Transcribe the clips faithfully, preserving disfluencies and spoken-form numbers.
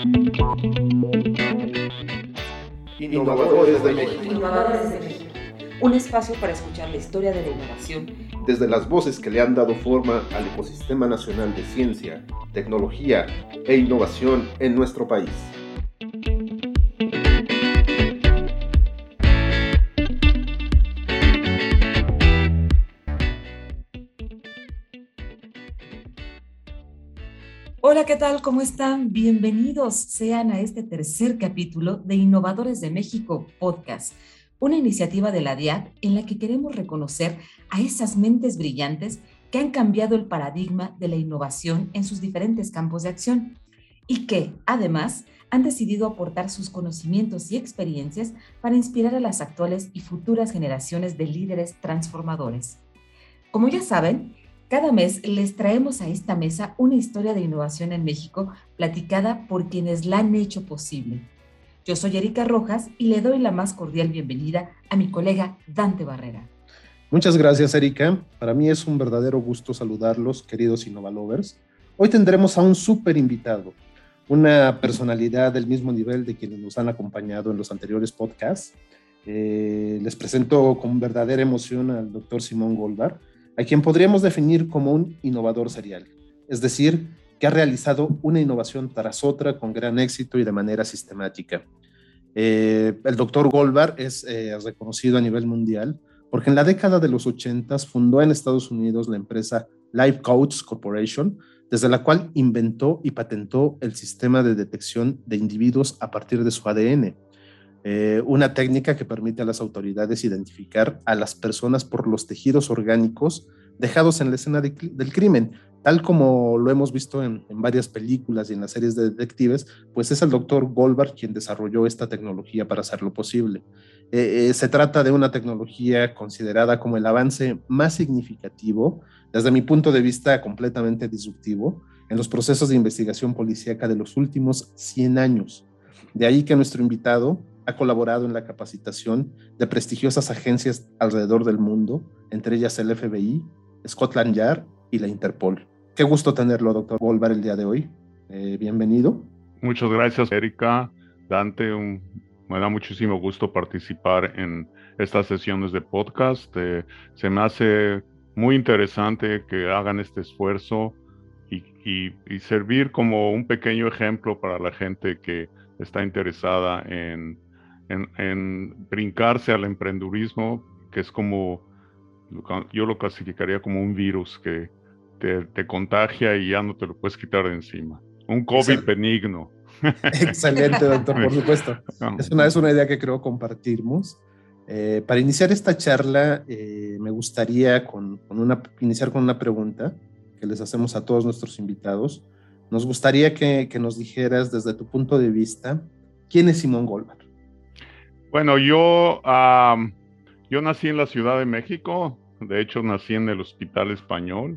Innovadores de México. Innovadores de México. Un espacio para escuchar la historia de la innovación Desde las voces que le han dado forma al ecosistema nacional de ciencia, tecnología e innovación en nuestro país. Hola, ¿qué tal? ¿Cómo están? Bienvenidos sean a este tercer capítulo de Innovadores de México Podcast, una iniciativa de la D I A D en la que queremos reconocer a esas mentes brillantes que han cambiado el paradigma de la innovación en sus diferentes campos de acción y que, además, han decidido aportar sus conocimientos y experiencias para inspirar a las actuales y futuras generaciones de líderes transformadores. Como ya saben, cada mes les traemos a esta mesa una historia de innovación en México platicada por quienes la han hecho posible. Yo soy Erika Rojas y le doy la más cordial bienvenida a mi colega Dante Barrera. Muchas gracias, Erika. Para mí es un verdadero gusto saludarlos, queridos Innovalovers. Hoy tendremos a un súper invitado, una personalidad del mismo nivel de quienes nos han acompañado en los anteriores podcasts. Eh, les presento con verdadera emoción al doctor Simón Goldbar, a quien podríamos definir como un innovador serial, es decir, que ha realizado una innovación tras otra con gran éxito y de manera sistemática. Eh, el doctor Goldbar es eh, reconocido a nivel mundial porque en la década de los ochentas fundó en Estados Unidos la empresa Life Coach Corporation, desde la cual inventó y patentó el sistema de detección de individuos a partir de su A D N. Eh, una técnica que permite a las autoridades identificar a las personas por los tejidos orgánicos dejados en la escena de, del crimen, tal como lo hemos visto en, en varias películas y en las series de detectives. Pues es el doctor Goldbar quien desarrolló esta tecnología para hacerlo posible. Eh, eh, se trata de una tecnología considerada como el avance más significativo, desde mi punto de vista completamente disruptivo, en los procesos de investigación policíaca de los últimos cien años. De ahí que nuestro invitado ha colaborado en la capacitación de prestigiosas agencias alrededor del mundo, entre ellas el F B I, Scotland Yard y la Interpol. Qué gusto tenerlo, doctor Goldbar, el día de hoy. Eh, bienvenido. Muchas gracias, Erika. Dante, un, me da muchísimo gusto participar en estas sesiones de podcast. Eh, se me hace muy interesante que hagan este esfuerzo y, y, y servir como un pequeño ejemplo para la gente que está interesada en En, en brincarse al emprendurismo, que es como, yo lo clasificaría como un virus que te, te contagia y ya no te lo puedes quitar de encima. Un COVID Excelente. benigno. Excelente, doctor, por supuesto. Es una, es una idea que creo compartimos. Eh, para iniciar esta charla, eh, me gustaría con, con una, iniciar con una pregunta que les hacemos a todos nuestros invitados. Nos gustaría que, que nos dijeras desde tu punto de vista, ¿quién es Simón Goldbar? Bueno, yo, uh, yo nací en la Ciudad de México, de hecho nací en el Hospital Español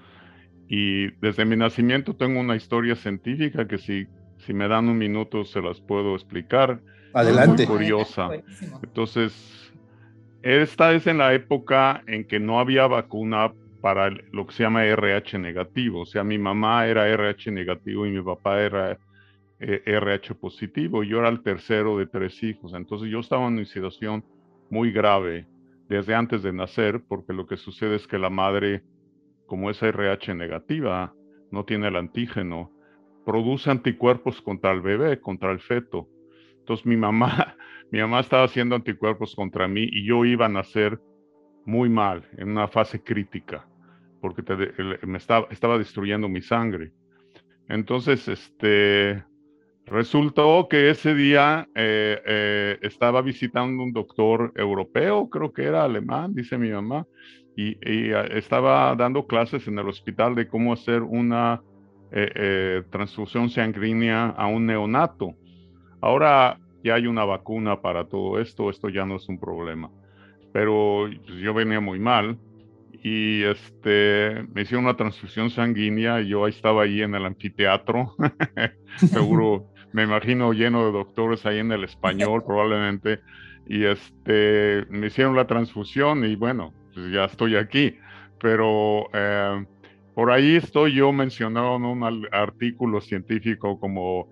y desde mi nacimiento tengo una historia científica que si, si me dan un minuto se las puedo explicar. Adelante. Es muy curiosa. Entonces, esta es en la época en que no había vacuna para lo que se llama R H negativo, o sea, mi mamá era R H negativo y mi papá era R H positivo. Yo era el tercero de tres hijos, entonces yo estaba en una situación muy grave desde antes de nacer, porque lo que sucede es que la madre, como es R H negativa, no tiene el antígeno, produce anticuerpos contra el bebé, contra el feto. Entonces mi mamá, mi mamá estaba haciendo anticuerpos contra mí y yo iba a nacer muy mal, en una fase crítica, porque te, me estaba, estaba destruyendo mi sangre. Entonces, este... resultó que ese día eh, eh, estaba visitando un doctor europeo, creo que era alemán, dice mi mamá, y, y uh, estaba dando clases en el hospital de cómo hacer una eh, eh, transfusión sanguínea a un neonato. Ahora ya hay una vacuna para todo esto, esto ya no es un problema. Pero pues, yo venía muy mal y este, me hicieron una transfusión sanguínea y yo estaba ahí en el anfiteatro, seguro, me imagino lleno de doctores ahí en el Español probablemente, y este, me hicieron la transfusión y bueno, pues ya estoy aquí, pero eh, por ahí estoy yo mencionado en un artículo científico como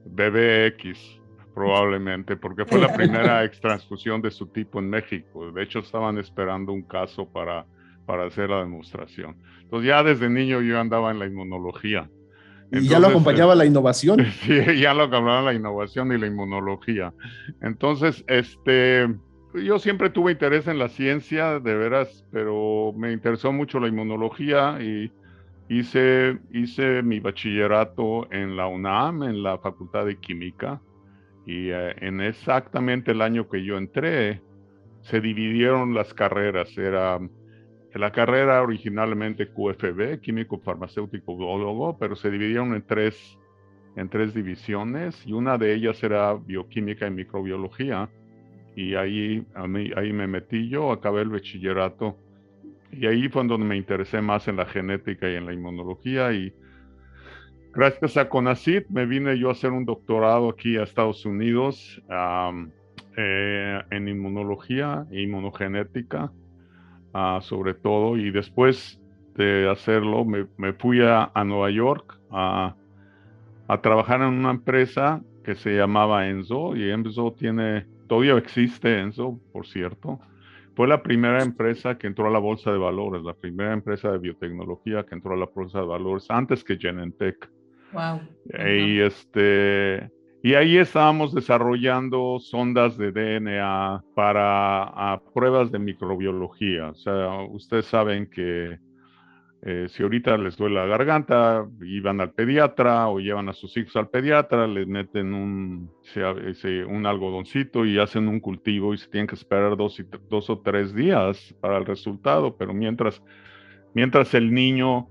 B B X, probablemente, porque fue la primera extransfusión de su tipo en México. De hecho, estaban esperando un caso para, para hacer la demostración. Entonces, ya desde niño yo andaba en la inmunología. Y Entonces, ya lo acompañaba eh, la innovación. Sí, ya lo acompañaba la innovación y la inmunología. Entonces, este, yo siempre tuve interés en la ciencia, de veras, pero me interesó mucho la inmunología y hice, hice mi bachillerato en la UNAM, en la Facultad de Química, y eh, en exactamente el año que yo entré, se dividieron las carreras. Era la carrera originalmente Q F B, químico farmacéutico biólogo, pero se dividieron en tres, en tres divisiones, y una de ellas era bioquímica y microbiología, y ahí, a mí, ahí me metí yo, acabé el bachillerato, y ahí fue donde me interesé más en la genética y en la inmunología, y gracias a CONACYT me vine yo a hacer un doctorado aquí a Estados Unidos um, eh, en inmunología e inmunogenética. Uh, sobre todo, y después de hacerlo me, me fui a, a Nueva York a, a trabajar en una empresa que se llamaba Enzo, y Enzo tiene, todavía existe Enzo, por cierto. Fue la primera empresa que entró a la bolsa de valores, la primera empresa de biotecnología que entró a la bolsa de valores antes que Genentech. Wow. Y este Y ahí estábamos desarrollando sondas de D N A para a pruebas de microbiología. O sea, ustedes saben que eh, si ahorita les duele la garganta, iban al pediatra o llevan a sus hijos al pediatra, les meten un, se, un algodoncito y hacen un cultivo y se tienen que esperar dos, dos o tres días para el resultado. Pero mientras, mientras el niño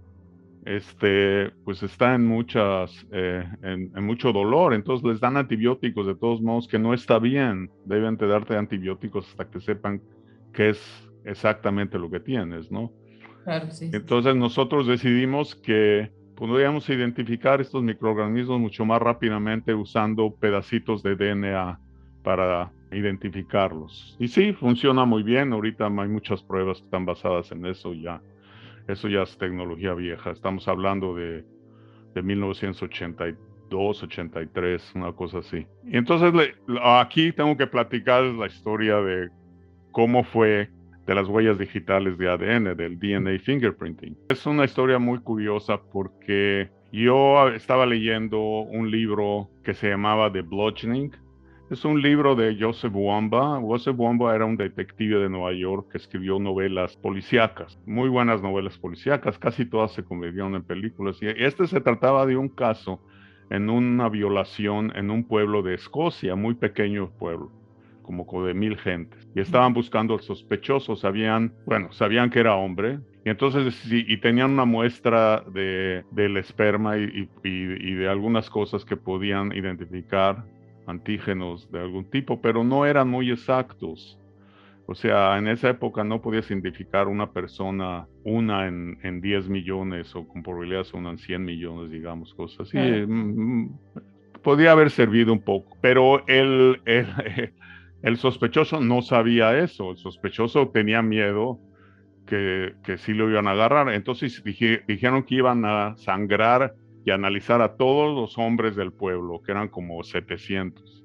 este, pues está en muchas, eh, en, en mucho dolor, entonces les dan antibióticos de todos modos, que no está bien. Deben de darte antibióticos hasta que sepan qué es exactamente lo que tienes, ¿no? Claro, sí. Entonces nosotros decidimos que podríamos identificar estos microorganismos mucho más rápidamente usando pedacitos de D N A para identificarlos. Y sí, funciona muy bien. Ahorita hay muchas pruebas que están basadas en eso ya. Eso ya es tecnología vieja. Estamos hablando de, de mil novecientos ochenta y dos, ochenta y tres, una cosa así. Y entonces le, aquí tengo que platicar la historia de cómo fue de las huellas digitales de A D N, del D N A fingerprinting. Es una historia muy curiosa porque yo estaba leyendo un libro que se llamaba The Bludgeoning. Es un libro de Joseph Wamba. Joseph Wamba era un detective de Nueva York que escribió novelas policíacas, muy buenas novelas policíacas, casi todas se convirtieron en películas. Y este se trataba de un caso en una violación en un pueblo de Escocia, muy pequeño pueblo, como de mil gentes, y estaban buscando al sospechoso. Sabían, bueno, sabían que era hombre, y entonces, y, y tenían una muestra de, del esperma y, y, y de algunas cosas que podían identificar antígenos de algún tipo, pero no eran muy exactos. O sea, en esa época no podías identificar una persona, una en, en diez millones, o con probabilidades una en cien millones, digamos, cosas así. Claro. Mm, podía haber servido un poco, pero el, el, el sospechoso no sabía eso. El sospechoso tenía miedo que, que sí lo iban a agarrar. Entonces dije, dijeron que iban a sangrar y analizar a todos los hombres del pueblo, que eran como setecientos.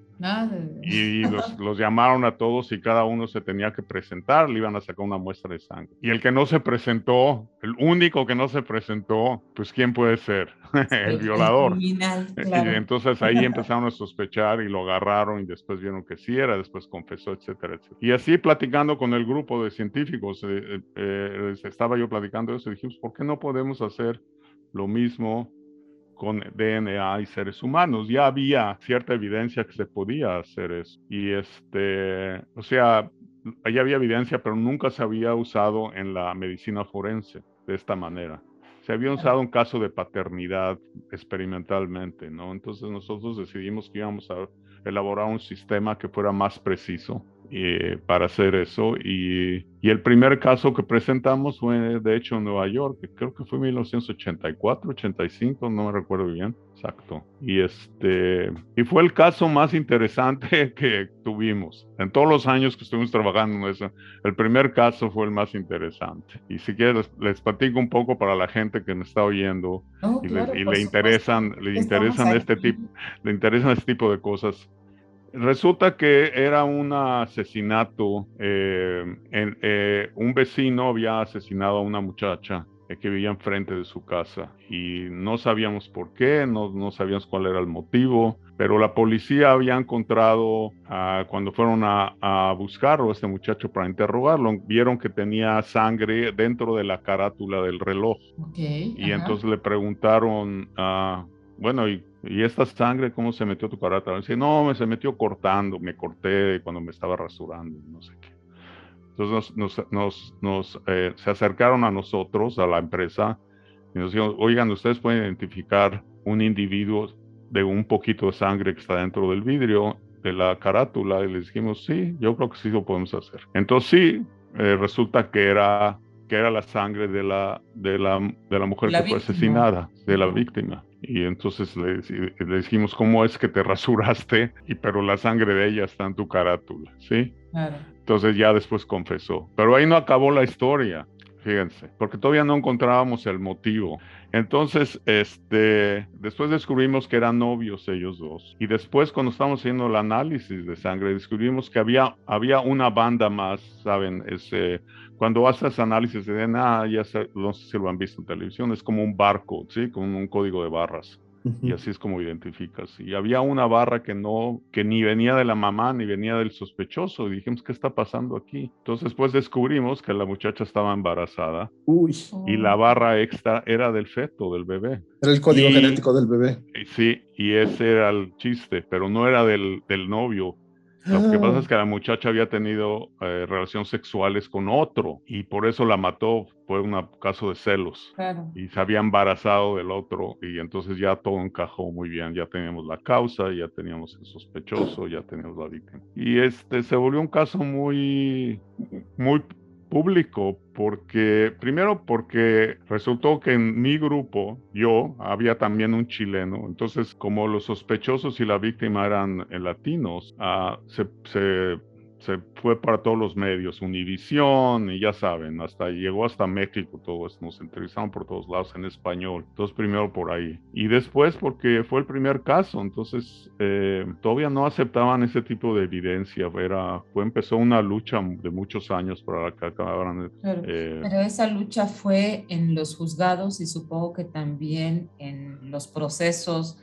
Y los, los llamaron a todos y cada uno se tenía que presentar, le iban a sacar una muestra de sangre. Y el que no se presentó, el único que no se presentó, pues ¿quién puede ser? El violador. El criminal, claro. Y entonces ahí empezaron a sospechar y lo agarraron, y después vieron que sí era, después confesó, etcétera, etcétera. Y así, platicando con el grupo de científicos, eh, eh, estaba yo platicando eso, y dijimos, ¿por qué no podemos hacer lo mismo con D N A y seres humanos? Ya había cierta evidencia que se podía hacer eso. Y este, o sea, ya había evidencia, pero nunca se había usado en la medicina forense de esta manera. Se había usado un caso de paternidad experimentalmente, ¿no? Entonces nosotros decidimos que íbamos a elaborar un sistema que fuera más preciso eh, para hacer eso. Y Y el primer caso que presentamos fue, de hecho, en Nueva York, que creo que fue en mil novecientos ochenta y cuatro, ochenta y cinco, no me recuerdo bien, exacto. Y, este, y fue el caso más interesante que tuvimos. En todos los años que estuvimos trabajando en eso, el primer caso fue el más interesante. Y si quieres, les, les platico un poco para la gente que me está oyendo Oh, y, claro, le, y por le interesan, supuesto. le Estamos interesan este aquí. tipo, le interesan este tipo de cosas. Resulta que era un asesinato, eh, en, eh, un vecino había asesinado a una muchacha eh, que vivía enfrente de su casa y no sabíamos por qué, no, no sabíamos cuál era el motivo, pero la policía había encontrado, uh, cuando fueron a, a buscarlo, a este muchacho para interrogarlo, vieron que tenía sangre dentro de la carátula del reloj. Okay, y ajá. Entonces le preguntaron, uh, bueno, ¿y, ¿y esta sangre cómo se metió a tu carátula? Dice, no, me se metió cortando, me corté cuando me estaba rasurando, no sé qué. Entonces nos, nos, nos, nos eh, se acercaron a nosotros, a la empresa, y nos dijeron, oigan, ¿ustedes pueden identificar un individuo de un poquito de sangre que está dentro del vidrio de la carátula? Y les dijimos, sí, yo creo que sí lo podemos hacer. Entonces sí, eh, resulta que era, que era la sangre de la, de la, de la mujer La que fue víctima. asesinada, de la víctima. Y entonces le, le dijimos, ¿cómo es que te rasuraste? Y pero la sangre de ella está en tu carátula, ¿sí? Claro. Entonces ya después confesó. Pero ahí no acabó la historia, fíjense, porque todavía no encontrábamos el motivo. Entonces, este, después descubrimos que eran novios ellos dos. Y después, cuando estábamos haciendo el análisis de sangre, descubrimos que había, había una banda más, ¿saben? Ese, cuando haces análisis de D N A, ya sé, no sé si lo han visto en televisión, es como un barcode, ¿sí? Con un código de barras. Uh-huh. Y así es como identificas. Y había una barra que no, que ni venía de la mamá ni venía del sospechoso. Y dijimos, ¿qué está pasando aquí? Entonces, después descubrimos que la muchacha estaba embarazada. Uy. Y la barra extra era del feto, del bebé. Era el código y, genético del bebé. Sí, y ese era el chiste, pero no era del, del novio. Lo que pasa es que la muchacha había tenido eh, relaciones sexuales con otro y por eso la mató, fue un caso de celos. Claro. Y se había embarazado del otro y entonces ya todo encajó muy bien, ya teníamos la causa, ya teníamos el sospechoso, ya teníamos la víctima. Y este se volvió un caso muy, muy público porque, primero porque resultó que en mi grupo, yo, había también un chileno, entonces como los sospechosos y la víctima eran latinos, uh, se, se, se fue para todos los medios, Univisión y ya saben, hasta llegó hasta México todo esto, nos entrevistaron por todos lados en español, entonces primero por ahí, y después porque fue el primer caso, entonces eh, todavía no aceptaban ese tipo de evidencia, era, fue, empezó una lucha de muchos años para que acabaran. Claro, eh, pero esa lucha fue en los juzgados y supongo que también en los procesos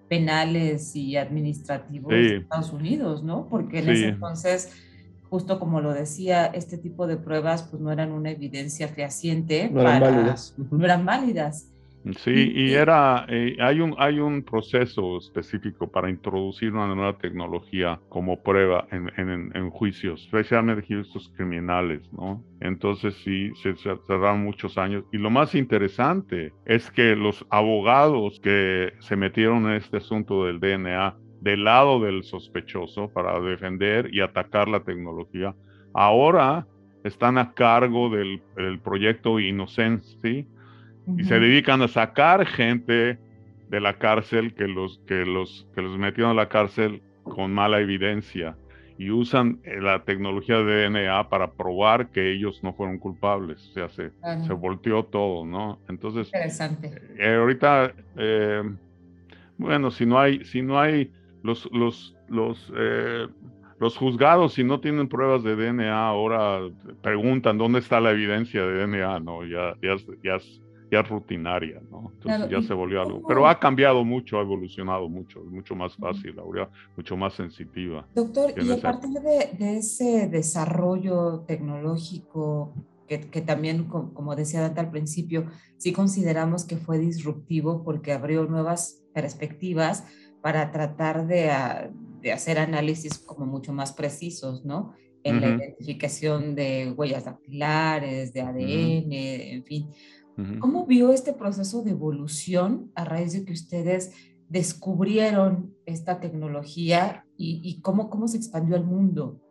penales y administrativos sí. de Estados Unidos, ¿no? Porque en sí. ese entonces, justo como lo decía, este tipo de pruebas pues no eran una evidencia fehaciente. No eran para, válidas. Uh-huh. No eran válidas. Sí, y, y era, eh, hay, un, hay un proceso específico para introducir una nueva tecnología como prueba en, en, en juicios, especialmente juicios criminales, ¿no? Entonces sí, se cerraron muchos años. Y lo más interesante es que los abogados que se metieron en este asunto del D N A del lado del sospechoso para defender y atacar la tecnología, ahora están a cargo del, del proyecto Innocence, ¿sí? Uh-huh. Y se dedican a sacar gente de la cárcel que los, que los, que los metieron a la cárcel con mala evidencia y usan la tecnología de D N A para probar que ellos no fueron culpables. O sea, se, uh-huh. se volteó todo, ¿no? Entonces, interesante. Eh, ahorita, eh, bueno, si no hay, si no hay los, los, los, eh, los juzgados, si no tienen pruebas de D N A, ahora preguntan dónde está la evidencia de D N A, ¿no? Ya, ya, ya ya rutinaria, ¿no? Entonces claro, ya se volvió algo. Pero ha cambiado mucho, ha evolucionado mucho, es mucho más fácil, ahora mucho más sensitiva. Doctor, y a partir de, de ese desarrollo tecnológico que, que también, como decía Dante al principio, sí consideramos que fue disruptivo porque abrió nuevas perspectivas para tratar de, de hacer análisis como mucho más precisos, ¿no? En uh-huh. la identificación de huellas dactilares, de A D N, uh-huh. en fin. Uh-huh. ¿Cómo vio este proceso de evolución a raíz de que ustedes descubrieron esta tecnología y, y cómo, cómo se expandió al mundo?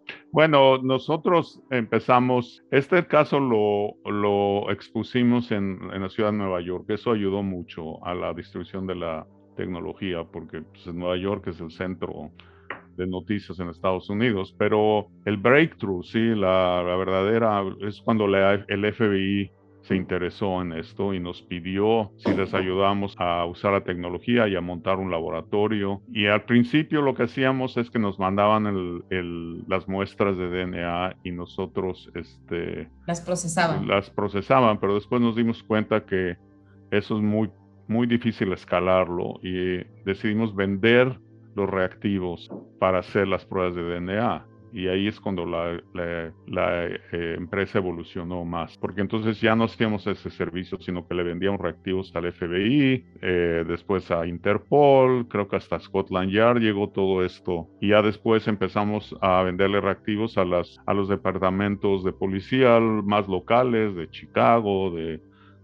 Bueno, nosotros empezamos, este caso lo, lo expusimos en, en la ciudad de Nueva York. Eso ayudó mucho a la distribución de la tecnología, porque pues, Nueva York es el centro de noticias en Estados Unidos, pero el breakthrough, sí, la, la verdadera, es cuando la, el F B I se interesó en esto y nos pidió si les ayudamos a usar la tecnología y a montar un laboratorio. Y al principio lo que hacíamos es que nos mandaban el, el, las muestras de D N A y nosotros este, las procesaban. Las procesaban, pero después nos dimos cuenta que eso es muy, muy difícil escalarlo y decidimos vender los reactivos para hacer las pruebas de D N A. Y ahí es cuando la, la, la eh, empresa evolucionó más, porque entonces ya no hacíamos ese servicio, sino que le vendíamos reactivos al F B I, eh, después a Interpol, creo que hasta Scotland Yard llegó todo esto. Y ya después empezamos a venderle reactivos a, las, a los departamentos de policía más locales, de Chicago, de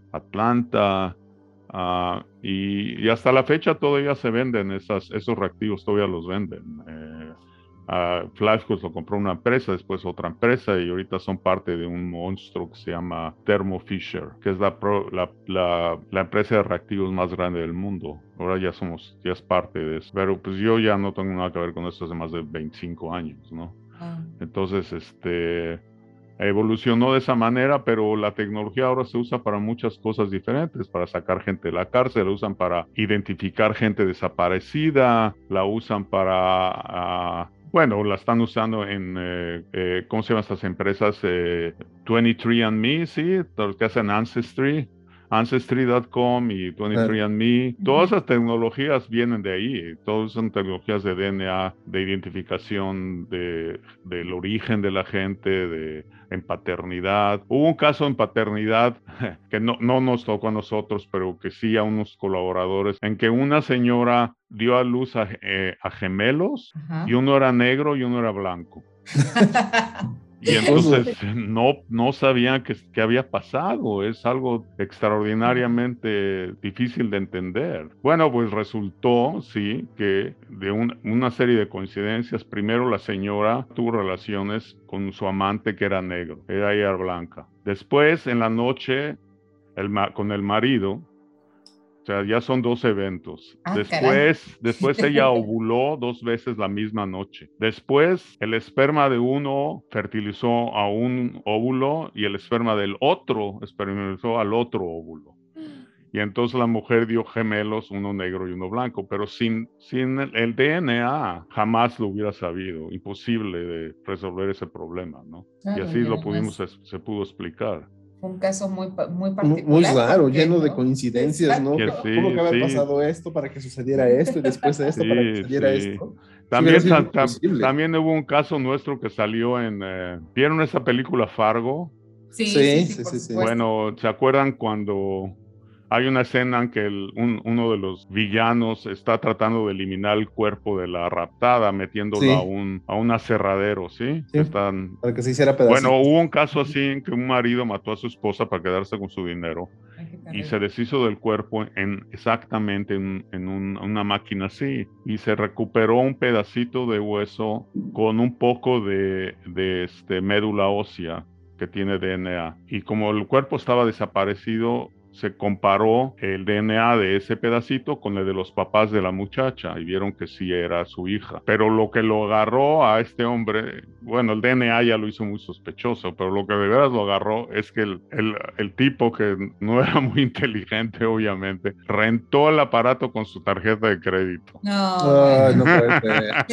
Atlanta, uh, y, y hasta la fecha todavía se venden esas, esos reactivos, todavía los venden. Eh, Uh, Flashcos lo compró una empresa, después otra empresa, y ahorita son parte de un monstruo que se llama Thermo Fisher, que es la, pro, la, la, la empresa de reactivos más grande del mundo. Ahora ya somos, ya es parte de eso. Pero pues yo ya no tengo nada que ver con esto hace más de veinticinco años, ¿no? Ah. Entonces, este... evolucionó de esa manera, pero la tecnología ahora se usa para muchas cosas diferentes, para sacar gente de la cárcel, la usan para identificar gente desaparecida, la usan para... Uh, bueno, la están usando en, eh, eh, ¿cómo se llaman estas empresas? Eh, veintitrés and me, sí, los que hacen Ancestry, Ancestry punto com y veintitrés and me. Todas esas tecnologías vienen de ahí. Todas son tecnologías de D N A, de identificación de, del origen de la gente, de, en paternidad. Hubo un caso en paternidad que no, no nos tocó a nosotros, pero que sí a unos colaboradores, en que una señora dio a luz a, eh, a gemelos. Ajá. Y uno era negro y uno era blanco. Y entonces no, no sabían qué, qué había pasado. Es algo extraordinariamente difícil de entender. Bueno, pues resultó, sí, que de un, una serie de coincidencias, primero la señora tuvo relaciones con su amante que era negro, era ella blanca. Después, en la noche, el, con el marido, o sea, ya son dos eventos. Ah, después, después ella ovuló dos veces la misma noche. Después, el esperma de uno fertilizó a un óvulo y el esperma del otro fertilizó al otro óvulo. Y entonces la mujer dio gemelos, uno negro y uno blanco, pero sin, sin el, el D N A jamás lo hubiera sabido. Imposible de resolver ese problema, ¿no? Claro, y así lo pudimos, se, se pudo explicar. Un caso muy, muy particular. Muy raro, porque, lleno ¿no? de coincidencias, ¿no? Que sí, ¿Cómo que haber sí. pasado esto para que sucediera esto y después esto sí, para que sucediera sí. esto? También, sí, ta, ta, también hubo un caso nuestro que salió en... Eh, ¿vieron esa película Fargo? Sí, sí, sí, sí, sí, sí. Bueno, ¿se acuerdan cuando hay una escena en que el, un, uno de los villanos está tratando de eliminar el cuerpo de la raptada metiéndolo sí. a un a un aserradero, ¿sí? sí Están... Para que se hiciera pedacito. Bueno, hubo un caso así en que un marido mató a su esposa para quedarse con su dinero. Ay, y se deshizo del cuerpo en exactamente en, en un, una máquina así. Y se recuperó un pedacito de hueso con un poco de, de este, médula ósea que tiene D N A. Y como el cuerpo estaba desaparecido, se comparó el D N A de ese pedacito con el de los papás de la muchacha y vieron que sí era su hija. Pero lo que lo agarró a este hombre, bueno, el D N A ya lo hizo muy sospechoso, pero lo que de veras lo agarró es que el, el, el tipo, que no era muy inteligente, obviamente, rentó el aparato con su tarjeta de crédito. No, oh, no puede ser.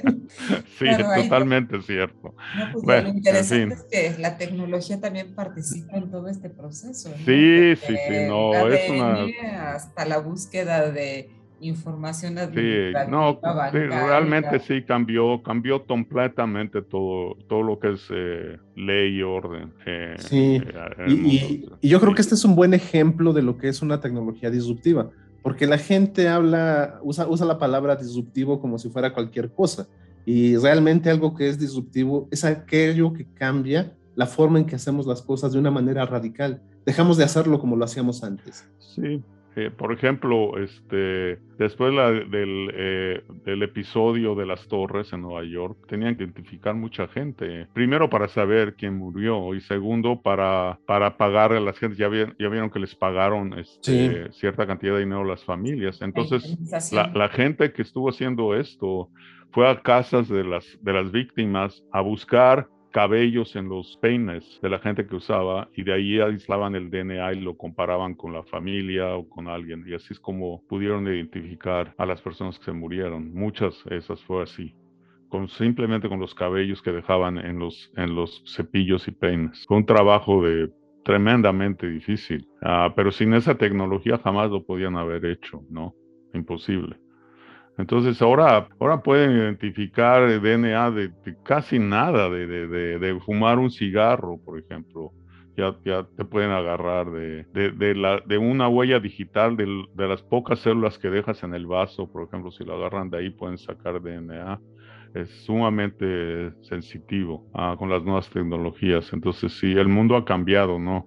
Sí, claro, es totalmente hay... cierto. No, pues bueno, lo interesante en fin. es que la tecnología también participa en todo este proceso, ¿no? Sí, Porque sí, sí. No, A D N es una... hasta la búsqueda de información administrativa, sí, no, bancaria. Sí, realmente sí cambió, cambió completamente todo, todo lo que es eh, ley y orden. Eh, sí, eh, y, y, y yo creo que este es un buen ejemplo de lo que es una tecnología disruptiva, porque la gente habla, usa, usa la palabra disruptivo como si fuera cualquier cosa, y realmente algo que es disruptivo es aquello que cambia la forma en que hacemos las cosas de una manera radical. Dejamos de hacerlo como lo hacíamos antes. Sí, Eh, por ejemplo, este, después la, del, eh, del episodio de las torres en Nueva York, tenían que identificar mucha gente. Primero para saber quién murió y segundo para, para pagar a las gentes. Ya, vi, ya vieron que les pagaron este, sí. cierta cantidad de dinero a las familias. Entonces, la, la gente que estuvo haciendo esto fue a casas de las, de las víctimas a buscar cabellos en los peines de la gente que usaba y de ahí aislaban el D N A y lo comparaban con la familia o con alguien y así es como pudieron identificar a las personas que se murieron. Muchas de esas fue así, con, simplemente con los cabellos que dejaban en los, en los cepillos y peines. Fue un trabajo de tremendamente difícil, uh, pero sin esa tecnología jamás lo podían haber hecho, ¿no? Imposible. Entonces ahora, ahora pueden identificar D N A de, de casi nada, de, de, de, de fumar un cigarro, por ejemplo. Ya, ya te pueden agarrar de, de, de, la, de una huella digital de, de las pocas células que dejas en el vaso, por ejemplo, si lo agarran de ahí pueden sacar D N A. Es sumamente sensitivo ah, con las nuevas tecnologías. Entonces sí, el mundo ha cambiado, ¿no?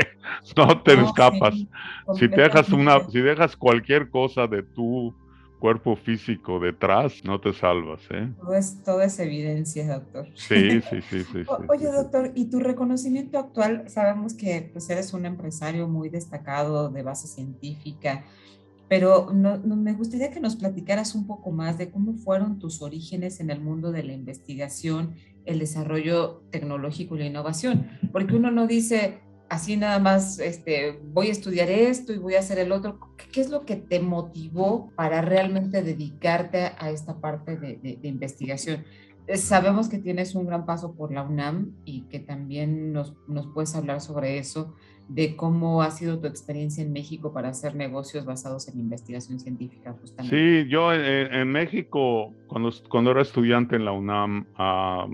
No te no, escapas. Sí, si, te dejas una, si dejas cualquier cosa de tu cuerpo físico detrás, no te salvas, ¿eh? Todo es, todo es evidencia, doctor. Sí, sí, sí, sí. o, sí oye, sí, doctor, sí. ¿y tu reconocimiento actual? Sabemos que pues, eres un empresario muy destacado de base científica, pero no, no, me gustaría que nos platicaras un poco más de cómo fueron tus orígenes en el mundo de la investigación, el desarrollo tecnológico y la innovación, porque uno no dice así nada más, este, voy a estudiar esto y voy a hacer el otro. ¿Qué, qué es lo que te motivó para realmente dedicarte a esta parte de, de, de investigación? Eh, sabemos que tienes un gran paso por la UNAM y que también nos, nos puedes hablar sobre eso, de cómo ha sido tu experiencia en México para hacer negocios basados en investigación científica, justamente. Sí, yo en, en México, cuando, cuando era estudiante en la UNAM, uh,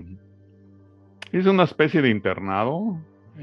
hice una especie de internado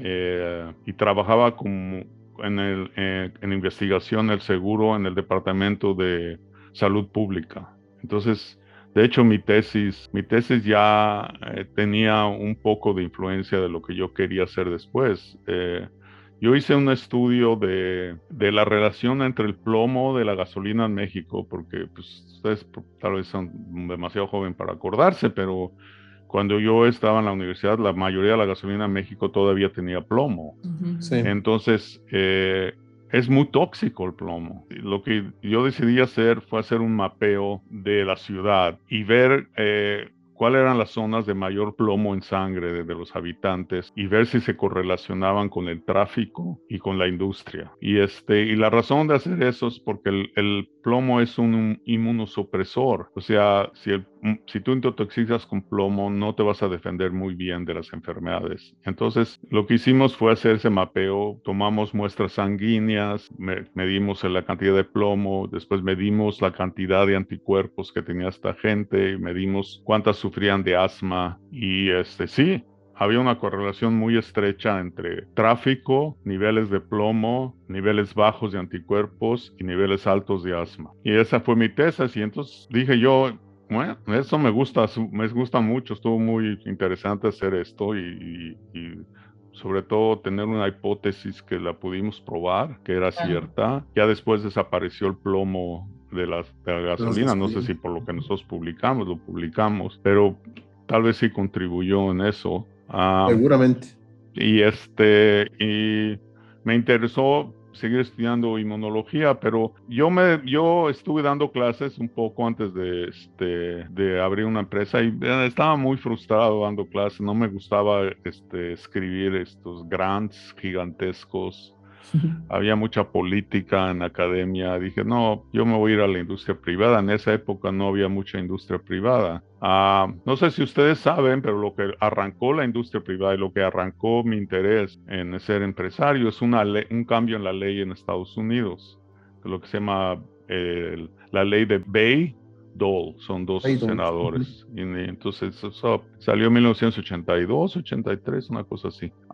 eh, y trabajaba como en, el, eh, en investigación, el seguro, en el departamento de salud pública. Entonces, de hecho, mi tesis, mi tesis ya eh, tenía un poco de influencia de lo que yo quería hacer después. Eh, Yo hice un estudio de, de la relación entre el plomo de la gasolina en México, porque pues, ustedes tal vez son demasiado jóvenes para acordarse, pero cuando yo estaba en la universidad, la mayoría de la gasolina en México todavía tenía plomo. Uh-huh. Sí. Entonces, eh, es muy tóxico el plomo. Lo que yo decidí hacer fue hacer un mapeo de la ciudad y ver eh, cuáles eran las zonas de mayor plomo en sangre de, de los habitantes y ver si se correlacionaban con el tráfico y con la industria. Y, este, y la razón de hacer eso es porque el, el plomo es un, un inmunosupresor. O sea, si, el, si tú intoxicas con plomo, no te vas a defender muy bien de las enfermedades. Entonces, lo que hicimos fue hacer ese mapeo. Tomamos muestras sanguíneas, me, medimos la cantidad de plomo, después medimos la cantidad de anticuerpos que tenía esta gente, medimos cuántas sufrían de asma y este sí, había una correlación muy estrecha entre tráfico, niveles de plomo, niveles bajos de anticuerpos y niveles altos de asma. Y esa fue mi tesis y entonces dije yo, bueno, eso me gusta, me gusta mucho, estuvo muy interesante hacer esto y, y, y sobre todo tener una hipótesis que la pudimos probar, que era cierta. Ya después desapareció el plomo de la, de la gasolina, no sé si por lo que nosotros publicamos, lo publicamos, pero tal vez sí contribuyó en eso. Uh, Seguramente. Y este, y me interesó seguir estudiando inmunología, pero yo me, yo estuve dando clases un poco antes de, este, de abrir una empresa y estaba muy frustrado dando clases, no me gustaba este, escribir estos grants gigantescos. Había mucha política en la academia. Dije, no, yo me voy a ir a la industria privada. En esa época no había mucha industria privada. Uh, no sé si ustedes saben, pero lo que arrancó la industria privada y lo que arrancó mi interés en ser empresario es una ley, un cambio en la ley en Estados Unidos, lo que se llama eh, la ley de Bayh-Dole. Son dos Bayh-Dole. senadores. Uh-huh. Y entonces eso salió en mil novecientos ochenta y dos, ochenta y tres, una cosa así.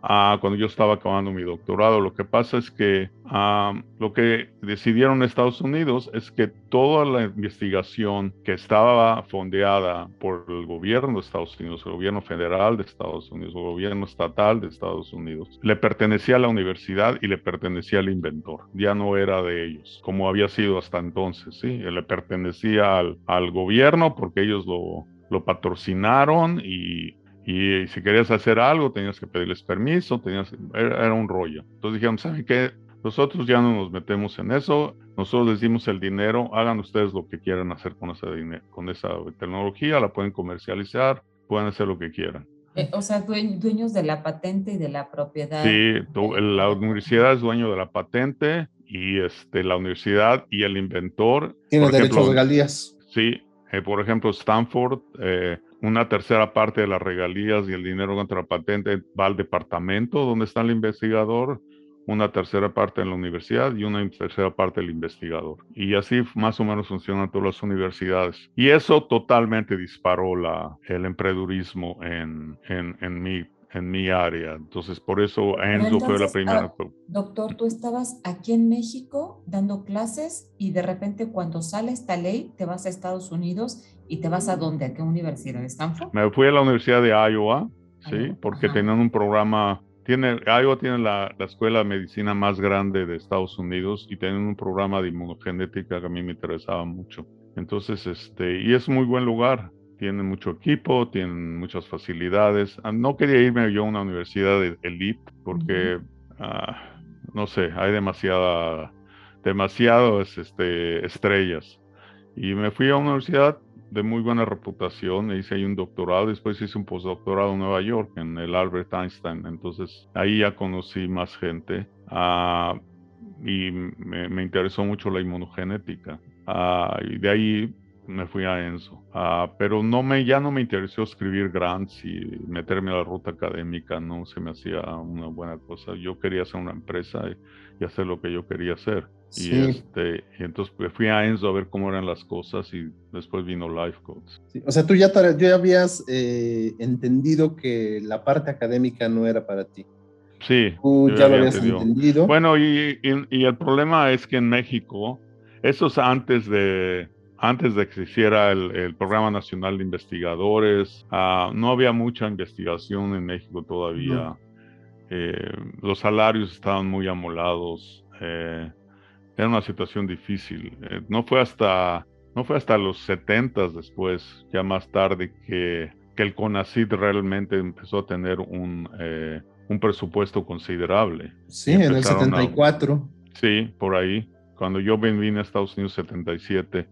uh, cuando yo estaba acabando mi doctorado. Lo que pasa es que uh, lo que decidieron en Estados Unidos es que toda la investigación que estaba fondeada por el gobierno de Estados Unidos, el gobierno federal de Estados Unidos, el gobierno estatal de Estados Unidos, le pertenecía a la universidad y le pertenecía al inventor. Ya no era de ellos, como había sido hasta entonces, ¿sí? Le pertenecía al, al gobierno porque ellos lo, lo patrocinaron y Y si querías hacer algo, tenías que pedirles permiso, tenías, era, era un rollo. Entonces dijeron, ¿saben qué? Nosotros ya no nos metemos en eso, nosotros les dimos el dinero, hagan ustedes lo que quieran hacer con esa, con esa tecnología, la pueden comercializar, pueden hacer lo que quieran. Eh, o sea, dueños de la patente y de la propiedad. Sí, la universidad es dueño de la patente y este, la universidad y el inventor. Tiene derecho a regalías. Sí, eh, por ejemplo, Stanford, eh, una tercera parte de las regalías y el dinero contra la patente va al departamento donde está el investigador, una tercera parte en la universidad y una tercera parte el investigador. Y así más o menos funcionan todas las universidades. Y eso totalmente disparó la, el emprendedurismo en, en, en mi en mi área. Entonces, por eso Enzo entonces, fue la primera. Ah, doctor, tú estabas aquí en México dando clases y de repente cuando sale esta ley te vas a Estados Unidos y te vas a ¿dónde? ¿A qué universidad? ¿Stanford? Me fui a la Universidad de Iowa, sí, Iowa. Porque Ajá. tenían un programa, tiene, Iowa tiene la, la escuela de medicina más grande de Estados Unidos y tienen un programa de inmunogenética que a mí me interesaba mucho. Entonces, este, y es un muy buen lugar. Tienen mucho equipo, tienen muchas facilidades. No quería irme yo a una universidad de elite porque, uh-huh. uh, no sé, hay demasiada, demasiadas este, estrellas. Y me fui a una universidad de muy buena reputación, hice ahí un doctorado, después hice un postdoctorado en Nueva York, en el Albert Einstein. Entonces, ahí ya conocí más gente uh, y me, me interesó mucho la inmunogenética. Uh, y de ahí me fui a Enzo, uh, pero no me, ya no me interesó escribir grants y meterme a la ruta académica, no se me hacía una buena cosa. Yo quería hacer una empresa y, y hacer lo que yo quería hacer. Sí. Y, este, y entonces me fui a Enzo a ver cómo eran las cosas y después vino Lifecodes. Sí, o sea, tú ya, ya habías eh, entendido que la parte académica no era para ti. Sí. Tú ya lo habías entendido. entendido. Bueno, y, y, y el problema es que en México, eso es antes de... Antes de que se hiciera el, el Programa Nacional de Investigadores, uh, no había mucha investigación en México todavía. No. Eh, los salarios estaban muy amolados. Eh, era una situación difícil. Eh, no fue hasta, no fue hasta los setentas después, ya más tarde, que, que el CONACYT realmente empezó a tener un, eh, un presupuesto considerable. Sí, en el setenta y cuatro. A, sí, por ahí. Cuando yo vine a Estados Unidos en setenta y siete.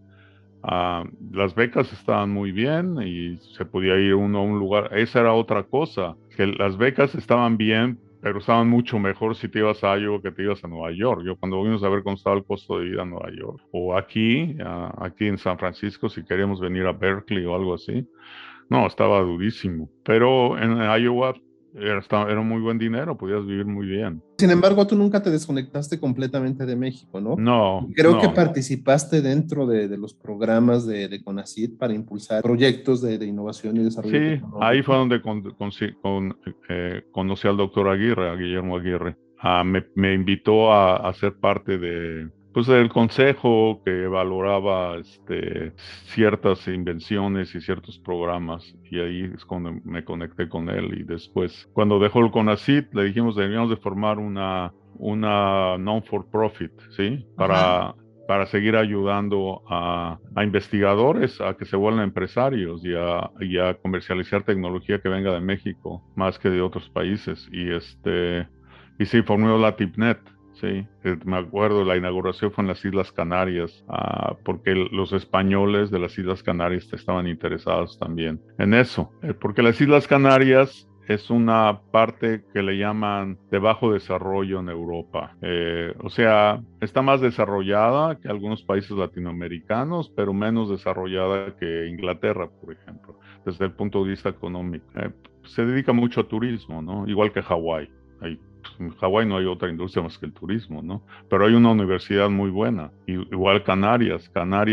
Uh, las becas estaban muy bien y se podía ir uno a un lugar. Esa era otra cosa, que las becas estaban bien, pero estaban mucho mejor si te ibas a Iowa que te ibas a Nueva York. Yo cuando vimos a ver cómo estaba el costo de vida en Nueva York, o aquí, uh, aquí en San Francisco, si queríamos venir a Berkeley o algo así, no, estaba durísimo. Pero en Iowa era, era muy buen dinero, podías vivir muy bien. Sin embargo, tú nunca te desconectaste completamente de México, ¿no? No. Creo no. que participaste dentro de, de los programas de, de CONACYT para impulsar proyectos de, de innovación y desarrollo. Sí, ahí fue donde con, con, con, eh, conocí al doctor Aguirre, a Guillermo Aguirre. Uh, me, me invitó a, a ser parte de, pues, del consejo que valoraba este, ciertas invenciones y ciertos programas, y ahí es cuando me conecté con él. Y después, cuando dejó el CONACYT, le dijimos que debíamos de formar una, una non-for-profit, ¿sí? Para, para seguir ayudando a, a investigadores a que se vuelvan empresarios y a, y a comercializar tecnología que venga de México más que de otros países. Y, este, y sí, formó la TIPNET. Sí, me acuerdo, la inauguración fue en las Islas Canarias, uh, porque los españoles de las Islas Canarias estaban interesados también en eso, eh, porque las Islas Canarias es una parte que le llaman de bajo desarrollo en Europa. Eh, o sea, está más desarrollada que algunos países latinoamericanos, pero menos desarrollada que Inglaterra, por ejemplo, desde el punto de vista económico. Eh, se dedica mucho a turismo, ¿no? Igual que Hawái. Hay En Hawái no hay otra industria más que el turismo, ¿no? Pero hay una universidad muy buena. Igual Canarias. Canarias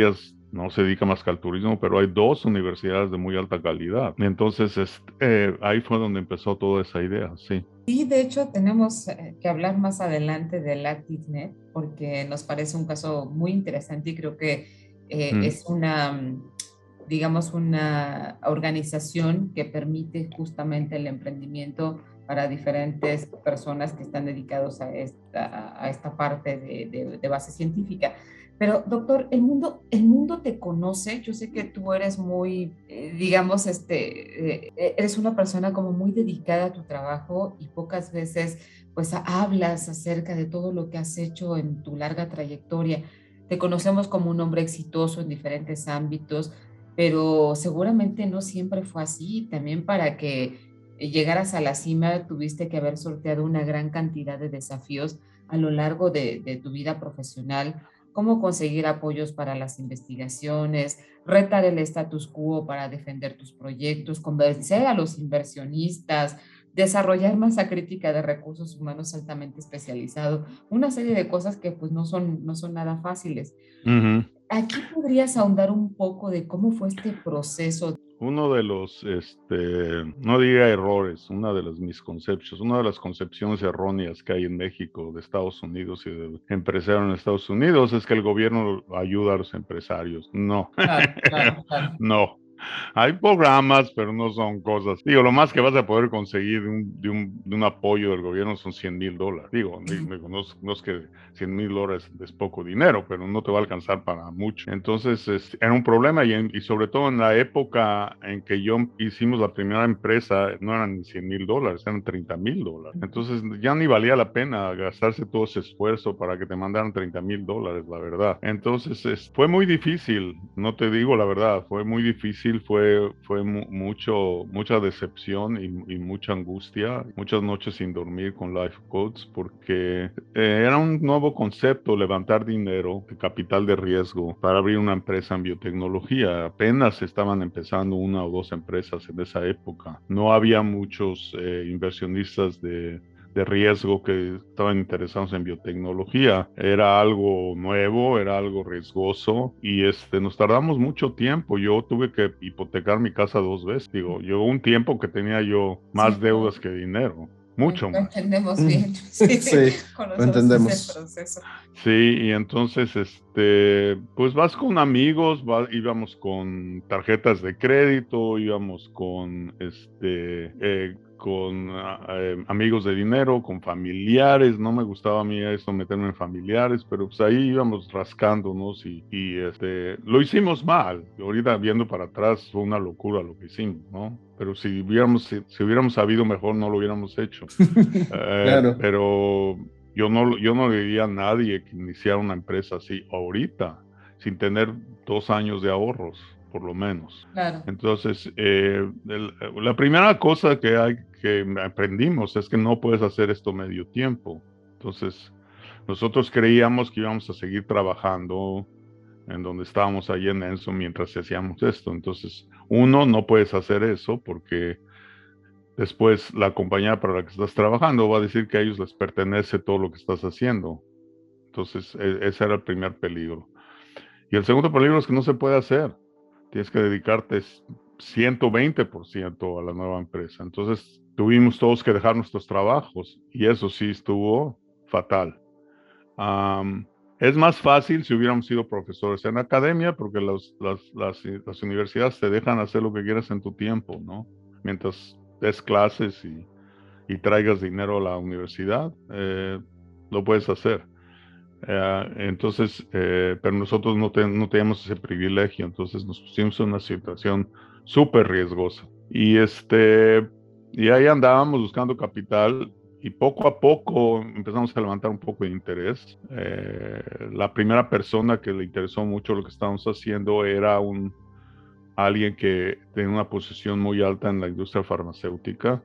no se dedica más que al turismo, pero hay dos universidades de muy alta calidad. Entonces, este, eh, ahí fue donde empezó toda esa idea, sí. Sí, de hecho, tenemos eh, que hablar más adelante del ActiveNet, porque nos parece un caso muy interesante y creo que eh, mm. es una, digamos, una organización que permite justamente el emprendimiento para diferentes personas que están dedicados a esta, a esta parte de, de, de base científica. Pero, doctor, el mundo, el mundo te conoce. Yo sé que tú eres muy, eh, digamos, este, eh, eres una persona como muy dedicada a tu trabajo y pocas veces, pues, hablas acerca de todo lo que has hecho en tu larga trayectoria. Te conocemos como un hombre exitoso en diferentes ámbitos, pero seguramente no siempre fue así. También para que llegaras a la cima tuviste que haber sorteado una gran cantidad de desafíos a lo largo de, de tu vida profesional. Cómo conseguir apoyos para las investigaciones, retar el status quo para defender tus proyectos, convencer a los inversionistas, desarrollar masa crítica de recursos humanos altamente especializado, una serie de cosas que pues no son, no son nada fáciles. Uh-huh. Aquí podrías ahondar un poco de cómo fue este proceso. Uno de los, este, no diría errores, una de las misconcepciones, una de las concepciones erróneas que hay en México de Estados Unidos y de empresarios en Estados Unidos es que el gobierno ayuda a los empresarios. No, claro, claro, claro. No. Hay programas, pero no son cosas. Digo, lo más que vas a poder conseguir de un, de un, de un apoyo del gobierno son cien mil dólares. Digo, digo no, no es que cien mil dólares es poco dinero, pero no te va a alcanzar para mucho. Entonces, es, era un problema y, en, y sobre todo en la época en que yo hicimos la primera empresa, no eran ni cien mil dólares, eran treinta mil dólares. Entonces, ya ni valía la pena gastarse todo ese esfuerzo para que te mandaran treinta mil dólares, la verdad. Entonces, es, fue muy difícil, no te digo la verdad, fue muy difícil. Fue, fue mu mucho, mucha decepción y, y mucha angustia, muchas noches sin dormir con Life Codes, porque eh, era un nuevo concepto, levantar dinero de capital de riesgo para abrir una empresa en biotecnología. Apenas estaban empezando una o dos empresas en esa época. No había muchos eh, inversionistas de de riesgo que estaban interesados en biotecnología. Era algo nuevo, era algo riesgoso y este, nos tardamos mucho tiempo. Yo tuve que hipotecar mi casa dos veces. Digo, llegó un tiempo que tenía yo más sí, deudas no. que dinero. Mucho lo más. Entendemos bien. Sí, sí lo entendemos. Proceso. Sí, y entonces, este, pues vas con amigos, va, íbamos con tarjetas de crédito, íbamos con, este, eh, con eh, amigos de dinero, con familiares. No me gustaba a mí eso, meterme en familiares, pero pues ahí íbamos rascándonos y, y este, lo hicimos mal. Ahorita viendo para atrás fue una locura lo que hicimos, ¿no? Pero si hubiéramos, si, si hubiéramos sabido mejor no lo hubiéramos hecho. eh, claro. Pero yo no, yo no le diría a nadie que iniciara una empresa así ahorita, sin tener dos años de ahorros, por lo menos. Claro. Entonces, eh, el, la primera cosa que, hay, que aprendimos es que no puedes hacer esto medio tiempo. Entonces, nosotros creíamos que íbamos a seguir trabajando en donde estábamos allí en Enso mientras hacíamos esto. Entonces, uno, no puedes hacer eso porque después la compañía para la que estás trabajando va a decir que a ellos les pertenece todo lo que estás haciendo. Entonces, e- ese era el primer peligro. Y el segundo peligro es que no se puede hacer. Tienes que dedicarte ciento veinte por ciento a la nueva empresa. Entonces, tuvimos todos que dejar nuestros trabajos y eso sí estuvo fatal. Um, es más fácil si hubiéramos sido profesores en academia porque los, las, las, las universidades te dejan hacer lo que quieras en tu tiempo, ¿no? Mientras des clases y, y traigas dinero a la universidad, eh, lo puedes hacer. Eh, entonces, eh, pero nosotros no, te, no teníamos ese privilegio, entonces nos pusimos en una situación súper riesgosa. Y, este, y ahí andábamos buscando capital y poco a poco empezamos a levantar un poco de interés. Eh, la primera persona que le interesó mucho lo que estábamos haciendo era un, alguien que tenía una posición muy alta en la industria farmacéutica.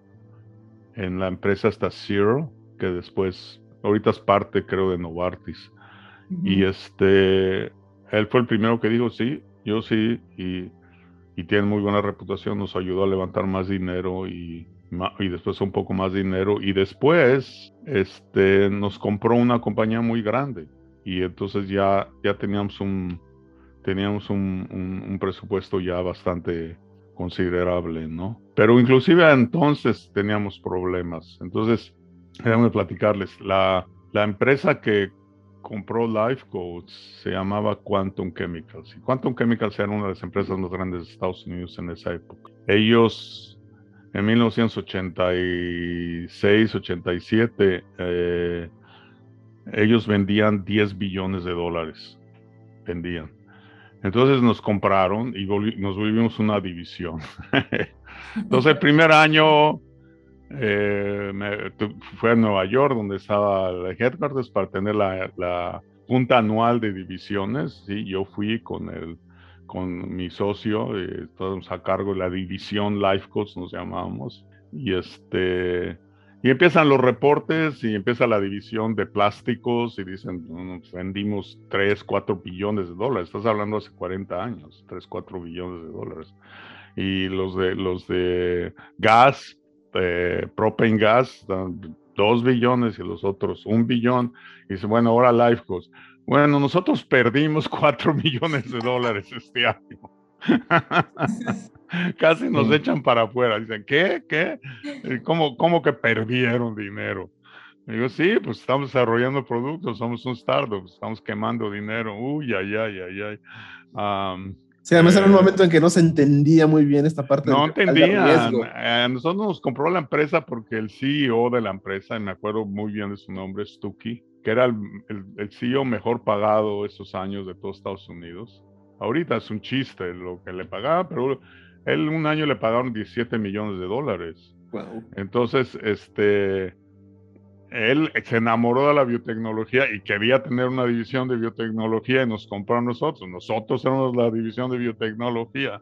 En la empresa está Zero, que después... Ahorita es parte, creo, de Novartis. Uh-huh. Y este, él fue el primero que dijo, sí, yo sí, y, y tiene muy buena reputación, nos ayudó a levantar más dinero y, y después un poco más dinero. Y después este, nos compró una compañía muy grande. Y entonces ya, ya teníamos un, teníamos un, un, un presupuesto ya bastante considerable, ¿no? Pero inclusive entonces teníamos problemas. Entonces, déjame platicarles, la, la empresa que compró Lifecoat se llamaba Quantum Chemicals. Y Quantum Chemicals era una de las empresas más grandes de Estados Unidos en esa época. Ellos, en mil novecientos ochenta y seis, ochenta y siete, eh, ellos vendían diez billones de dólares. Vendían. Entonces nos compraron y volvi- nos volvimos una división. Entonces el primer año eh, me, tu, fue a Nueva York, donde estaba el headquarters, para tener la, la junta anual de divisiones. ¿Sí? Yo fui con, el, con mi socio, eh, estábamos a cargo de la división Lifecoat, nos llamábamos. Y este... Y empiezan los reportes y empieza la división de plásticos y dicen, no, vendimos tres, cuatro billones de dólares. Estás hablando hace cuarenta años, tres, cuatro billones de dólares. Y los de, los de gas, eh, propane gas, dos billones y los otros un billón. Y dice, bueno, ahora Lifecoat. Bueno, nosotros perdimos cuatro millones de dólares este año. Casi nos sí. echan para afuera. Dicen, ¿qué? ¿Qué? ¿Cómo, cómo que perdieron dinero? Y digo, sí, pues estamos desarrollando productos, somos un startup, estamos quemando dinero. Uy, ay, ay, ay, ay. Um, sí, además eh, era un momento en que no se entendía muy bien esta parte no del capital entendían. de riesgo. A nosotros nos compró la empresa porque el C E O de la empresa, y me acuerdo muy bien de su nombre, Stuckey, que era el, el, el C E O mejor pagado esos años de todos Estados Unidos. Ahorita es un chiste lo que le pagaba, pero él un año le pagaron diecisiete millones de dólares. Wow. Entonces, este, él se enamoró de la biotecnología y quería tener una división de biotecnología y nos compró a nosotros. Nosotros éramos la división de biotecnología,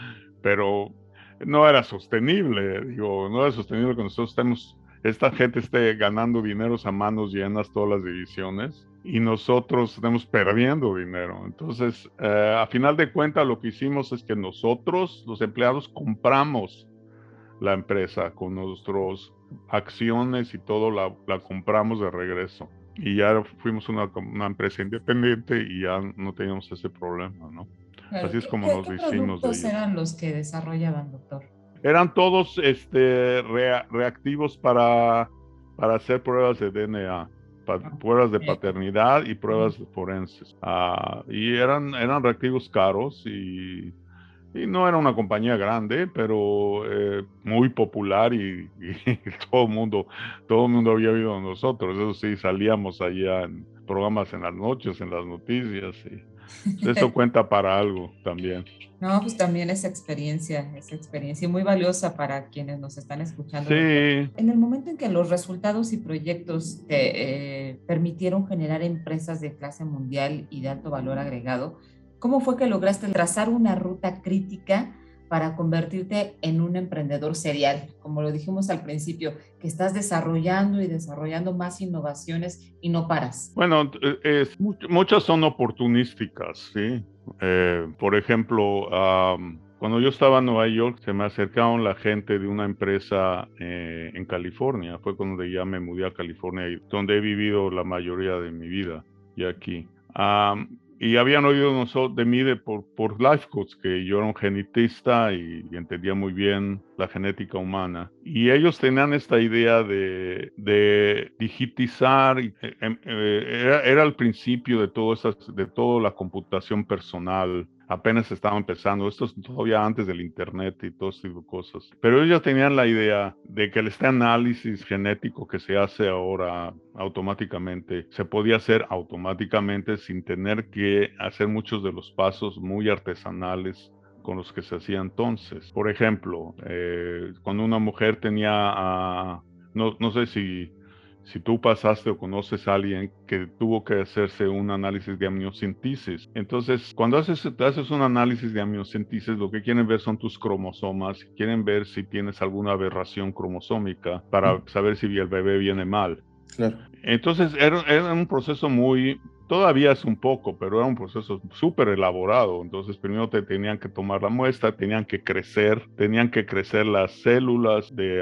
pero no era sostenible. Digo, no era sostenible que nosotros estemos, esta gente esté ganando dineros a manos llenas todas las divisiones y nosotros estamos perdiendo dinero. Entonces, eh, a final de cuentas, lo que hicimos es que nosotros, los empleados, compramos la empresa con nuestras acciones y todo, la, la compramos de regreso. Y ya fuimos una, una empresa independiente y ya no teníamos ese problema, ¿no? Claro. Así es como ¿Qué, nos qué hicimos de productos ellos. eran los que desarrollaban, doctor? Eran todos este, re, reactivos para, para hacer pruebas de D N A, pa, pruebas de paternidad y pruebas uh-huh. forenses. Uh, y eran, eran reactivos caros y, y no era una compañía grande, pero eh, muy popular y, y todo el mundo, todo el mundo había oído de nosotros. Eso sí, salíamos allá en programas en las noches, en las noticias y eso cuenta para algo también. No, pues también esa experiencia, esa experiencia muy valiosa para quienes nos están escuchando. Sí. Doctor. En el momento en que los resultados y proyectos te eh, permitieron generar empresas de clase mundial y de alto valor agregado, ¿cómo fue que lograste trazar una ruta crítica para convertirte en un emprendedor serial? Como lo dijimos al principio, que estás desarrollando y desarrollando más innovaciones y no paras. Bueno, es, muchas son oportunísticas, ¿sí? Eh, por ejemplo, um, cuando yo estaba en Nueva York, se me acercaron la gente de una empresa eh, en California. Fue cuando ya me mudé a California, donde he vivido la mayoría de mi vida, y aquí. Um, y habían oído de mí de, por, por Lifecoat, que yo era un genetista y, y entendía muy bien la genética humana. Y ellos tenían esta idea de, de digitizar, eh, eh, era, era el principio de, todo esas, de toda la computación personal. Apenas estaba empezando, esto es todavía antes del internet y todo este tipo de cosas. Pero ellos tenían la idea de que este análisis genético que se hace ahora automáticamente, se podía hacer automáticamente sin tener que hacer muchos de los pasos muy artesanales con los que se hacía entonces. Por ejemplo, eh, cuando una mujer tenía, uh, no, no sé si, si tú pasaste o conoces a alguien que tuvo que hacerse un análisis de amniocentesis. Entonces, cuando haces, haces un análisis de amniocentesis, lo que quieren ver son tus cromosomas, quieren ver si tienes alguna aberración cromosómica para saber si el bebé viene mal. Claro. Entonces, era, era un proceso muy todavía es un poco, pero era un proceso súper elaborado. Entonces primero te tenían que tomar la muestra, tenían que crecer, tenían que crecer las células de,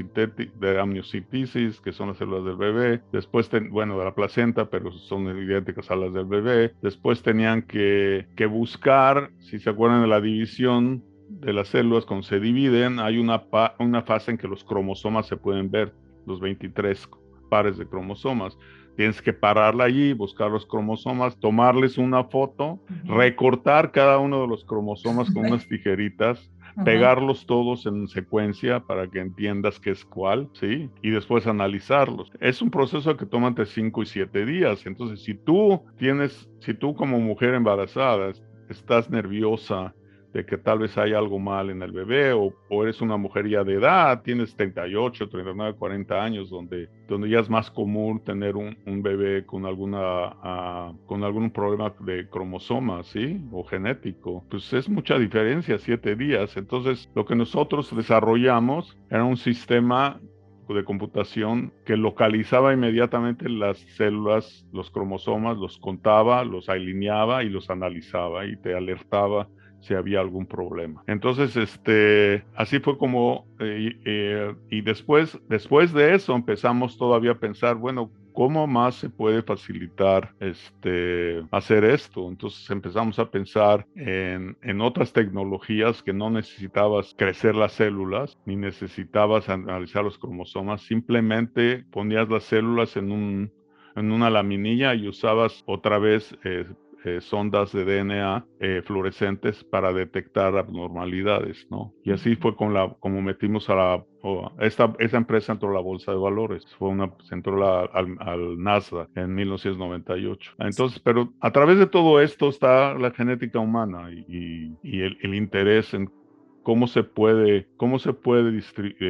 de amniocitisis, que son las células del bebé, después, ten, bueno, de la placenta, pero son idénticas a las del bebé. Después tenían que, que buscar, si se acuerdan de la división de las células, cuando se dividen, hay una, una fase en que los cromosomas se pueden ver, los veintitrés pares de cromosomas. Tienes que pararla allí, buscar los cromosomas, tomarles una foto, uh-huh. recortar cada uno de los cromosomas con unas tijeritas, uh-huh. pegarlos todos en secuencia para que entiendas qué es cuál, ¿sí? Y después analizarlos. Es un proceso que toma entre cinco y siete días. Entonces, si tú tienes, si tú como mujer embarazada estás nerviosa de que tal vez hay algo mal en el bebé, o, o eres una mujer ya de edad, tienes treinta y ocho, treinta y nueve, cuarenta años, donde, donde ya es más común tener un, un bebé con, alguna, uh, con algún problema de cromosomas, ¿sí? O genético. Pues es mucha diferencia, siete días. Entonces, lo que nosotros desarrollamos era un sistema de computación que localizaba inmediatamente las células, los cromosomas, los contaba, los alineaba y los analizaba y te alertaba si había algún problema. Entonces, este, así fue como, eh, eh, y después, después de eso empezamos todavía a pensar, bueno, ¿cómo más se puede facilitar este, hacer esto? Entonces empezamos a pensar en, en otras tecnologías que no necesitabas crecer las células, ni necesitabas analizar los cromosomas, simplemente ponías las células en, un, en una laminilla y usabas otra vez eh, Eh, sondas de D N A eh, fluorescentes para detectar abnormalidades, ¿no? Y así fue con la, como metimos a la, oh, esta, esta empresa entró a la bolsa de valores, fue una, se entró la, al, al Nasdaq en mil novecientos noventa y ocho. Entonces, pero a través de todo esto está la genética humana y, y, y el, el interés en cómo se puede, cómo se puede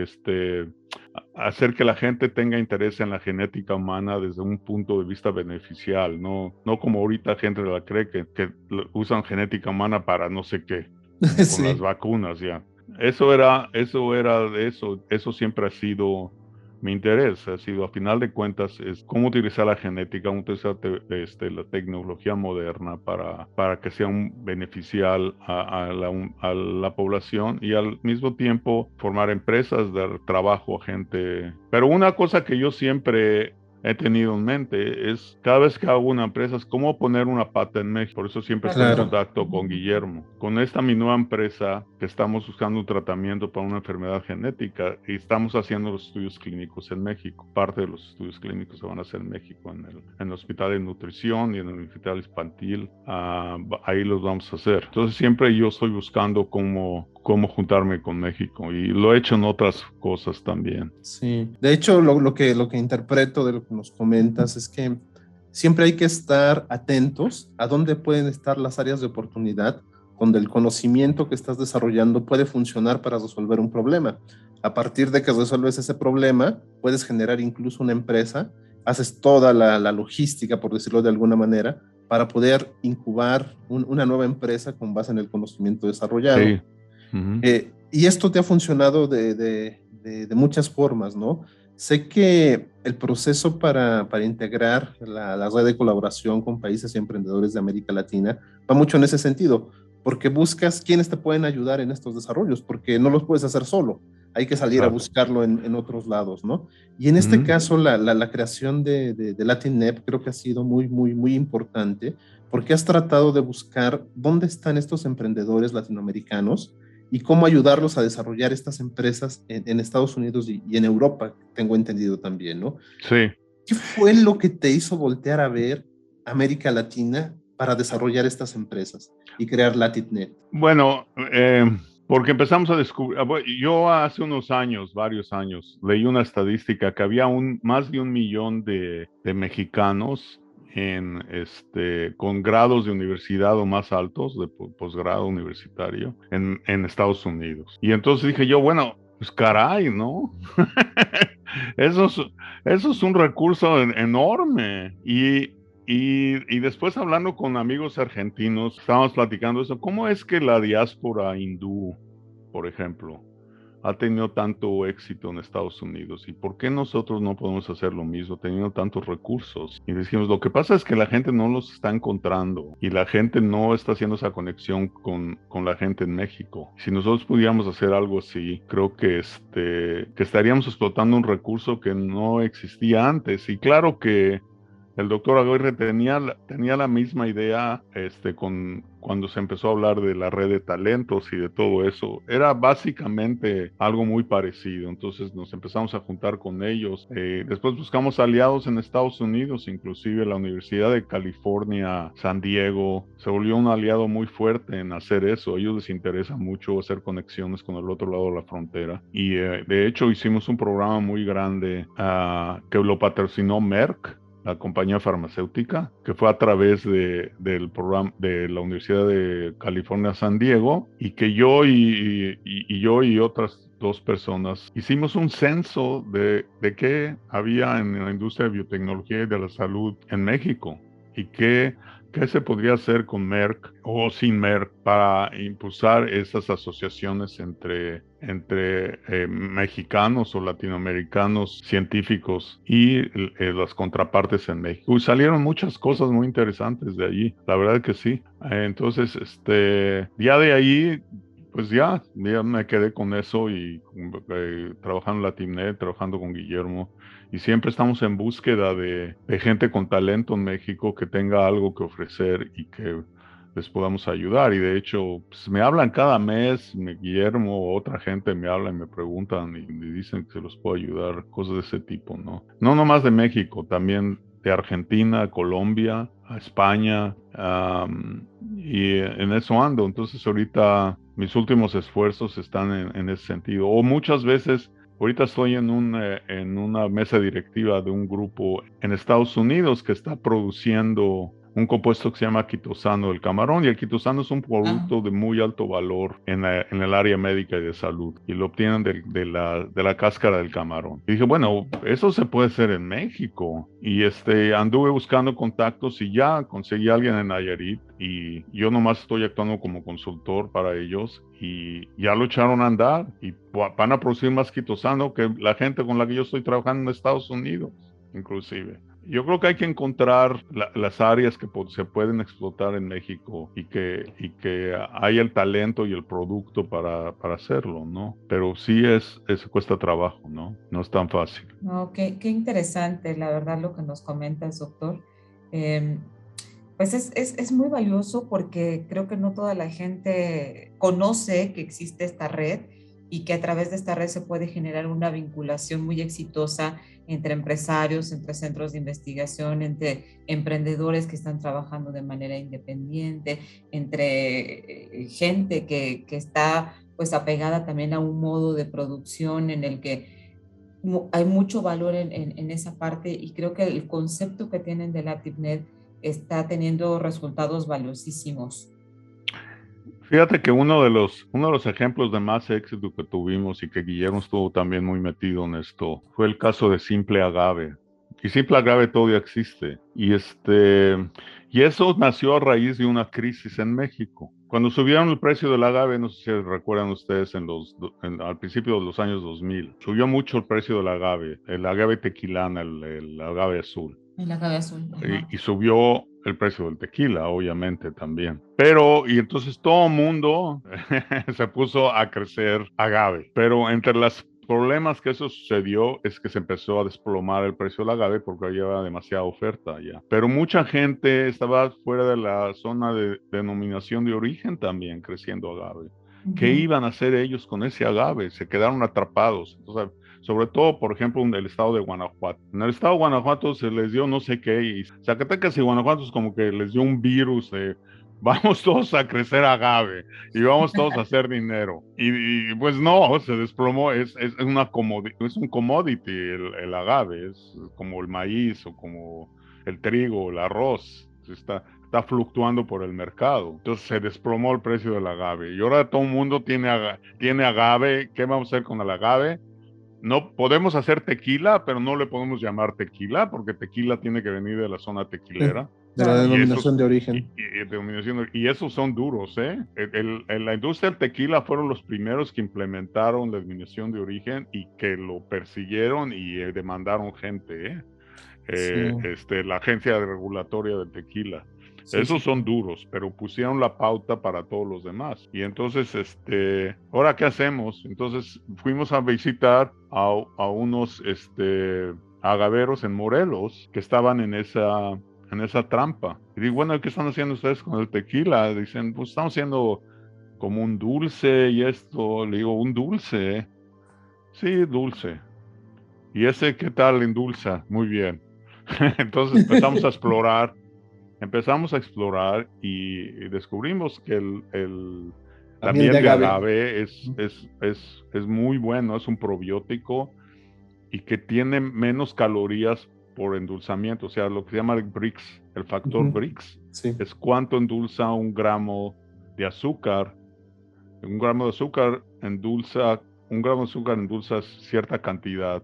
este, hacer que la gente tenga interés en la genética humana desde un punto de vista beneficial, no, no como ahorita gente la cree que, que usan genética humana para no sé qué, sí. Con las vacunas ya. Eso era, eso era de eso, eso siempre ha sido mi interés, ha sido a final de cuentas es cómo utilizar la genética, cómo utilizar te, este, la tecnología moderna para, para que sea un beneficial a, a, la, a la población y al mismo tiempo formar empresas, dar trabajo a gente. Pero una cosa que yo siempre he tenido en mente es cada vez que hago una empresa es cómo poner una pata en México. Por eso siempre estoy claro. en contacto con Guillermo. Con esta mi nueva empresa que estamos buscando un tratamiento para una enfermedad genética y estamos haciendo los estudios clínicos en México. Parte de los estudios clínicos se van a hacer en México, en el, en el Hospital de Nutrición y en el Hospital Infantil. Uh, ahí los vamos a hacer. Entonces siempre yo estoy buscando cómo cómo juntarme con México y lo he hecho en otras cosas también. Sí, de hecho lo, lo, que, lo que interpreto de lo que nos comentas es que siempre hay que estar atentos a dónde pueden estar las áreas de oportunidad donde el conocimiento que estás desarrollando puede funcionar para resolver un problema. A partir de que resuelves ese problema, puedes generar incluso una empresa, haces toda la, la logística, por decirlo de alguna manera, para poder incubar un, una nueva empresa con base en el conocimiento desarrollado. Sí. Uh-huh. Eh, y esto te ha funcionado de, de, de, de muchas formas, ¿no? Sé que el proceso para, para integrar la, la red de colaboración con países y emprendedores de América Latina va mucho en ese sentido, porque buscas quiénes te pueden ayudar en estos desarrollos, porque no los puedes hacer solo, hay que salir claro. a buscarlo en, en otros lados, ¿no? Y en este uh-huh. caso, la, la, la creación de, de, de LatinNep creo que ha sido muy, muy, muy importante, porque has tratado de buscar dónde están estos emprendedores latinoamericanos y cómo ayudarlos a desarrollar estas empresas en, en Estados Unidos y, y en Europa, tengo entendido también, ¿no? Sí. ¿Qué fue lo que te hizo voltear a ver América Latina para desarrollar estas empresas y crear LatinNet? Bueno, eh, porque empezamos a descubrir, yo hace unos años, varios años, leí una estadística que había un, más de un millón de, de mexicanos en este, con grados de universidad o más altos, de posgrado universitario, en, en Estados Unidos. Y entonces dije yo, bueno, pues caray, ¿no? eso, es, eso es un recurso en, enorme. Y, y, y después hablando con amigos argentinos, estábamos platicando eso, ¿cómo es que la diáspora hindú, por ejemplo, ha tenido tanto éxito en Estados Unidos? ¿Y por qué nosotros no podemos hacer lo mismo teniendo tantos recursos? Y decimos, lo que pasa es que la gente no los está encontrando y la gente no está haciendo esa conexión con, con la gente en México. Si nosotros pudiéramos hacer algo así, creo que, este, que estaríamos explotando un recurso que no existía antes. Y claro que el doctor Aguirre tenía, tenía la misma idea este, con, cuando se empezó a hablar de la red de talentos y de todo eso. Era básicamente algo muy parecido. Entonces nos empezamos a juntar con ellos. Eh, después buscamos aliados en Estados Unidos, inclusive la Universidad de California, San Diego, se volvió un aliado muy fuerte en hacer eso. A ellos les interesa mucho hacer conexiones con el otro lado de la frontera. Y eh, de hecho hicimos un programa muy grande uh, que lo patrocinó Merck, la compañía farmacéutica, que fue a través de, del programa de la Universidad de California, San Diego, y que yo y, y, y yo y otras dos personas hicimos un censo de, de qué había en la industria de biotecnología y de la salud en México, y qué, qué se podría hacer con Merck o sin Merck para impulsar esas asociaciones entre, entre eh, mexicanos o latinoamericanos científicos y eh, las contrapartes en México. Y salieron muchas cosas muy interesantes de allí, la verdad que sí. Eh, entonces, este, ya de ahí, pues ya, ya me quedé con eso y eh, trabajando en Latinnet, trabajando con Guillermo. Y siempre estamos en búsqueda de, de gente con talento en México que tenga algo que ofrecer y que les podamos ayudar. Y de hecho, pues, me hablan cada mes, me, Guillermo o otra gente me habla y me preguntan y me dicen que se los puedo ayudar, cosas de ese tipo, ¿no? No nomás de México, también de Argentina, Colombia, a España, um, y en eso ando. Entonces ahorita mis últimos esfuerzos están en, en ese sentido. O muchas veces, ahorita estoy en, un, eh, en una mesa directiva de un grupo en Estados Unidos que está produciendo un compuesto que se llama quitosano del camarón, y el quitosano es un producto ah. de muy alto valor en, la, en el área médica y de salud, y lo obtienen de, de, la, de la cáscara del camarón. Y dije, bueno, eso se puede hacer en México, y este, anduve buscando contactos y ya conseguí a alguien en Nayarit, y yo nomás estoy actuando como consultor para ellos, y ya lo echaron a andar, y van a producir más quitosano que la gente con la que yo estoy trabajando en Estados Unidos, inclusive. Yo creo que hay que encontrar la, las áreas que se pueden explotar en México y que, y que hay el talento y el producto para, para hacerlo, ¿no? Pero sí es, es, cuesta trabajo, ¿no? No es tan fácil. No, qué, qué interesante, la verdad, lo que nos comentas, doctor. Eh, pues es, es, es muy valioso porque creo que no toda la gente conoce que existe esta red y que a través de esta red se puede generar una vinculación muy exitosa entre empresarios, entre centros de investigación, entre emprendedores que están trabajando de manera independiente, entre eh, gente que, que está pues apegada también a un modo de producción en el que hay mucho valor en, en, en esa parte, y creo que el concepto que tienen de LatiNet está teniendo resultados valiosísimos. Fíjate que uno de los uno de los ejemplos de más éxito que tuvimos y que Guillermo estuvo también muy metido en esto fue el caso de Simple Agave. Y Simple Agave todavía existe. Y este y eso nació a raíz de una crisis en México. Cuando subieron el precio del agave, no sé si recuerdan ustedes, en los en, al principio de los años dos mil, subió mucho el precio del agave, el agave tequilana, el, el agave azul. El agave azul. Y, y subió el precio del tequila, obviamente, también. Pero, y entonces todo el mundo se puso a crecer agave. Pero entre los problemas que eso sucedió es que se empezó a desplomar el precio del agave porque había demasiada oferta ya. Pero mucha gente estaba fuera de la zona de denominación de origen también creciendo agave. Uh-huh. ¿Qué iban a hacer ellos con ese agave? Se quedaron atrapados. Entonces, sobre todo, por ejemplo, en el estado de Guanajuato. En el estado de Guanajuato se les dio no sé qué, y Zacatecas y Guanajuato es como que les dio un virus de vamos todos a crecer agave y vamos todos a hacer dinero. Y, y pues no, se desplomó, es, es, una comodi- es un commodity el, el agave, es como el maíz o como el trigo, el arroz, está, está fluctuando por el mercado. Entonces se desplomó el precio del agave y ahora todo el mundo tiene, aga- tiene agave. ¿Qué vamos a hacer con el agave? No podemos hacer tequila, pero no le podemos llamar tequila porque tequila tiene que venir de la zona tequilera. De la Y denominación esos- de origen. Y, y- y denominación de- y esos son duros, ¿eh? El- el- el- la industria del tequila fueron los primeros que implementaron la denominación de origen y que lo persiguieron y eh, demandaron gente, ¿eh? Eh, Sí. este, la agencia regulatoria del tequila. Sí, Esos sí. son duros, pero pusieron la pauta para todos los demás. Y entonces, este, ¿ahora qué hacemos? Entonces fuimos a visitar a, a unos este, agaveros en Morelos que estaban en esa, en esa trampa. Y digo, bueno, ¿qué están haciendo ustedes con el tequila? Dicen, pues estamos haciendo como un dulce y esto. Le digo, ¿un dulce? Sí, dulce. ¿Y ese qué tal endulza? Muy bien. Entonces empezamos a explorar, empezamos a explorar y, y descubrimos que el, el- La la miel miel de de agave. agave es, es, es, es muy bueno, es un probiótico y que tiene menos calorías por endulzamiento, o sea, lo que se llama el Brix, el factor Ujú. Brix, Sí. es cuánto endulza un gramo de azúcar. Un gramo de azúcar endulza, un gramo de azúcar endulza cierta cantidad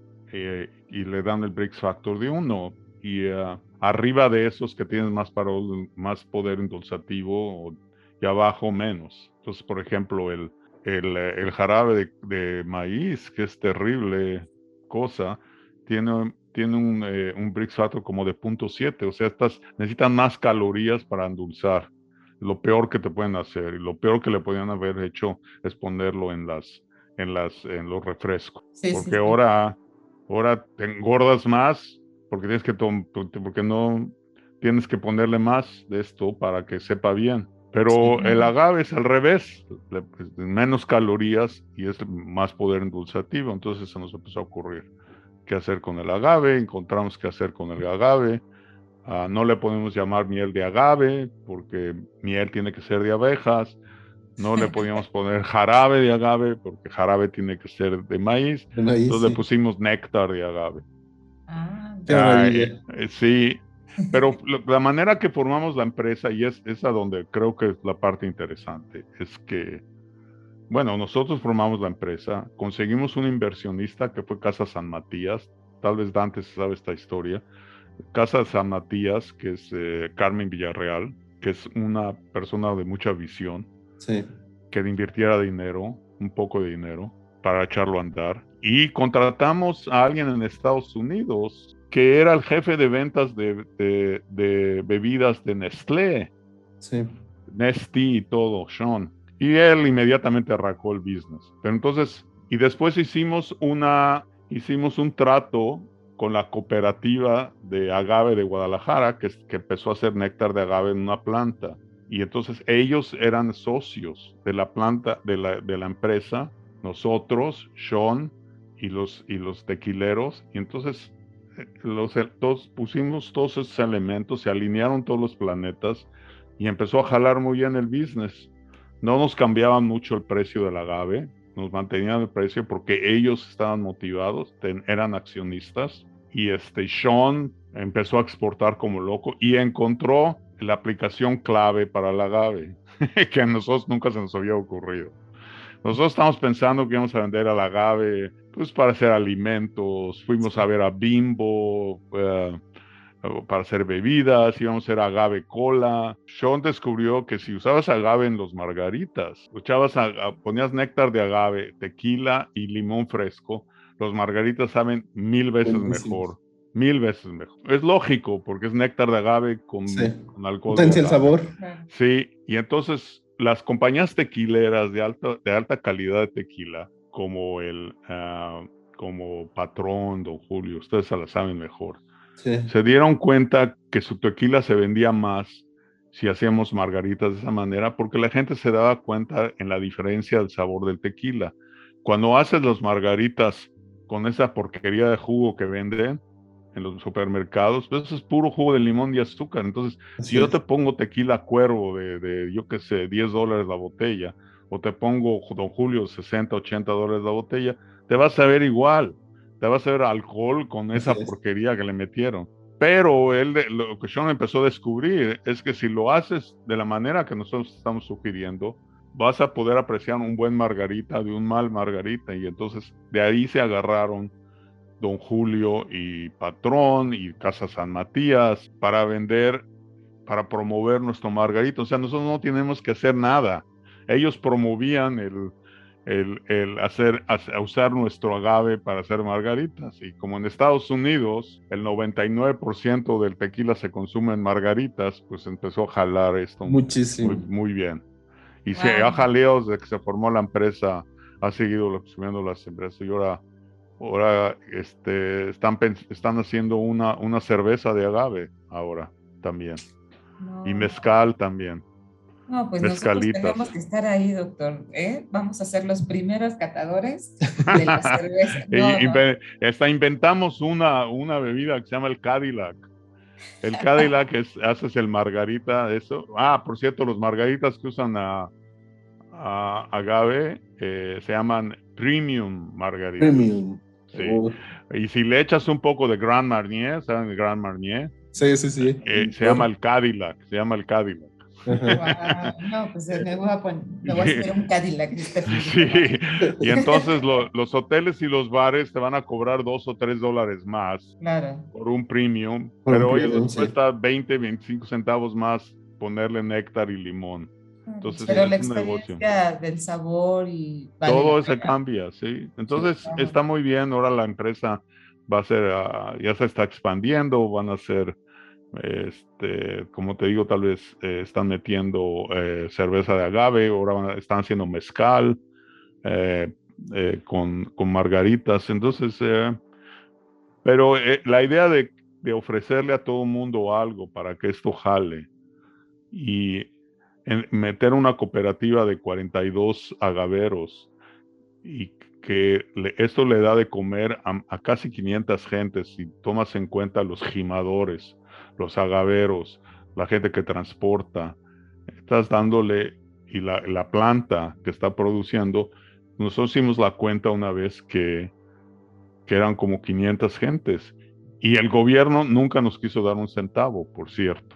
eh, y le dan el Brix factor de uno. Y uh, arriba de esos que tienen más, parol, más poder endulzativo y abajo menos. Entonces, por ejemplo, el, el, el jarabe de, de maíz, que es terrible cosa, tiene, tiene un, eh, un Brix factor como de punto siete. O sea, estas necesitan más calorías para endulzar. Lo peor que te pueden hacer y lo peor que le podían haber hecho es ponerlo en las en las en los refrescos, Sí, sí, porque sí. ahora ahora te engordas más porque tienes que porque no tienes que ponerle más de esto para que sepa bien. Pero Sí. el agave es al revés, le, pues, menos calorías y es más poder endulzativo. Entonces se nos empezó a ocurrir qué hacer con el agave, encontramos qué hacer con el agave. Uh, no le podemos llamar miel de agave porque miel tiene que ser de abejas. No le podíamos poner jarabe de agave porque jarabe tiene que ser de maíz. De maíz, Entonces sí. le pusimos néctar de agave. Ah, Qué Ah, maravilla. eh, eh, sí, pero lo, la manera que formamos la empresa, y es, es a donde creo que es la parte interesante, es que, bueno, nosotros formamos la empresa, conseguimos un inversionista que fue Casa San Matías, tal vez Dante sabe esta historia. Casa San Matías, que es eh, Carmen Villarreal, que es una persona de mucha visión, Sí. que invirtiera dinero, un poco de dinero, para echarlo a andar. Y contratamos a alguien en Estados Unidos que era el jefe de ventas de, de, de bebidas de Nestlé, Sí. Nestlé y todo, Sean. Y él inmediatamente arrancó el business. Pero entonces, y después hicimos una, hicimos un trato con la cooperativa de agave de Guadalajara, que, que empezó a hacer néctar de agave en una planta. Y entonces ellos eran socios de la planta, de la, de la empresa, nosotros, Sean y los, y los tequileros. Y entonces los, todos, pusimos todos esos elementos, se alinearon todos los planetas y empezó a jalar muy bien el business. No nos cambiaban mucho el precio del agave, nos mantenían el precio porque ellos estaban motivados, ten, eran accionistas. Y este Sean empezó a exportar como loco y encontró la aplicación clave para el agave, que a nosotros nunca se nos había ocurrido. Nosotros estamos pensando que íbamos a vender al agave pues para hacer alimentos, fuimos a ver a Bimbo, uh, para hacer bebidas, íbamos a hacer agave cola. Sean descubrió que si usabas agave en los margaritas, echabas a, a, ponías néctar de agave, tequila y limón fresco, los margaritas saben mil veces Buenísimos. mejor. Mil veces mejor. Es lógico, porque es néctar de agave con, Sí. con alcohol Potencia de el agave. sabor. Sí, y entonces las compañías tequileras de alta, de alta calidad de tequila, como el uh, como Patrón, Don Julio, ustedes se la saben mejor. Sí. Se dieron cuenta que su tequila se vendía más si hacíamos margaritas de esa manera, porque la gente se daba cuenta en la diferencia del sabor del tequila. Cuando haces las margaritas con esa porquería de jugo que venden en los supermercados, pues eso es puro jugo de limón y azúcar. Entonces, Así si yo es. te pongo tequila Cuervo de, de yo qué sé, diez dólares la botella, o te pongo Don Julio sesenta, ochenta dólares la botella, te vas a ver igual. Te vas a ver alcohol con esa Así es. porquería que le metieron. Pero él, lo que Sean empezó a descubrir es que si lo haces de la manera que nosotros estamos sugiriendo, vas a poder apreciar un buen margarita de un mal margarita. Y entonces de ahí se agarraron Don Julio y Patrón y Casa San Matías para vender para promover nuestro margarita. O sea, nosotros no tenemos que hacer nada. Ellos promovían el, el, el hacer, a usar nuestro agave para hacer margaritas. Y como en Estados Unidos el noventa y nueve por ciento del tequila se consume en margaritas, pues empezó a jalar esto muchísimo. Muy, muy bien. Y Wow. se ha jaleado desde que se formó la empresa, ha seguido subiendo las empresas. Y ahora, ahora este, están, están haciendo una, una cerveza de agave ahora también. No. Y mezcal también. No, pues nosotros tenemos que estar ahí, doctor, ¿eh? Vamos a ser los primeros catadores de la cerveza. No, y, no. Hasta inventamos una, una bebida que se llama el Cadillac. El Cadillac es, haces el margarita, eso. Ah, por cierto, los margaritas que usan a, a agave eh, se llaman premium margaritas. Premium. Sí. Oh. Y si le echas un poco de Grand Marnier, ¿saben el Grand Marnier? Sí, sí, sí. Eh, se llama el Cadillac, se llama el Cadillac. Wow. No, pues me voy a poner, me voy a hacer un Cadillac. Este sí, y entonces lo, los hoteles y los bares te van a cobrar dos o tres dólares más claro. por un premium, por pero hoy les sí. cuesta veinte, veinticinco centavos más ponerle néctar y limón. Entonces, pero es la un experiencia negocio. Del sabor y vale todo se cambia, sí. Entonces sí, claro. Está muy bien. Ahora la empresa va a ser, uh, ya se está expandiendo, van a ser Este, como te digo, tal vez eh, están metiendo eh, cerveza de agave, ahora están haciendo mezcal eh, eh, con, con margaritas. Entonces, eh, pero eh, la idea de, de ofrecerle a todo mundo algo para que esto jale y en, meter una cooperativa de cuarenta y dos agaveros y que le, esto le da de comer a, a casi quinientas gentes si tomas en cuenta los gimadores, los agaveros, la gente que transporta, estás dándole, y la, la planta que está produciendo, nosotros hicimos la cuenta una vez que, que eran como quinientas gentes, y el gobierno nunca nos quiso dar un centavo, por cierto.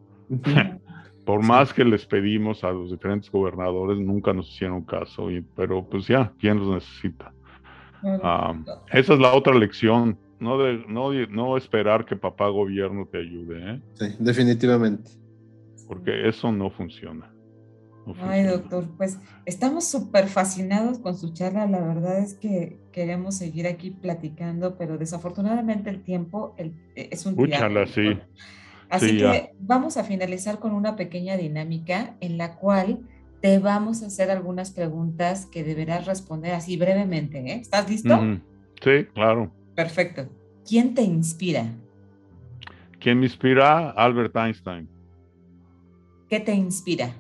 Por más sí. que les pedimos a los diferentes gobernadores, nunca nos hicieron caso, y, pero pues ya, ¿quién los necesita? Uh, esa es la otra lección. No, de, no, no esperar que papá gobierno te ayude, ¿eh? Sí, definitivamente. Porque eso no funciona. No funciona. Ay, doctor, pues estamos súper fascinados con su charla. La verdad es que queremos seguir aquí platicando, pero desafortunadamente el tiempo el, es un tiempo. Sí. Así sí, que ya. Vamos a finalizar con una pequeña dinámica en la cual te vamos a hacer algunas preguntas que deberás responder así brevemente, ¿eh? ¿Estás listo? Uh-huh. Sí, claro. Perfecto. ¿Quién te inspira? ¿Quién me inspira? Albert Einstein. ¿Qué te inspira?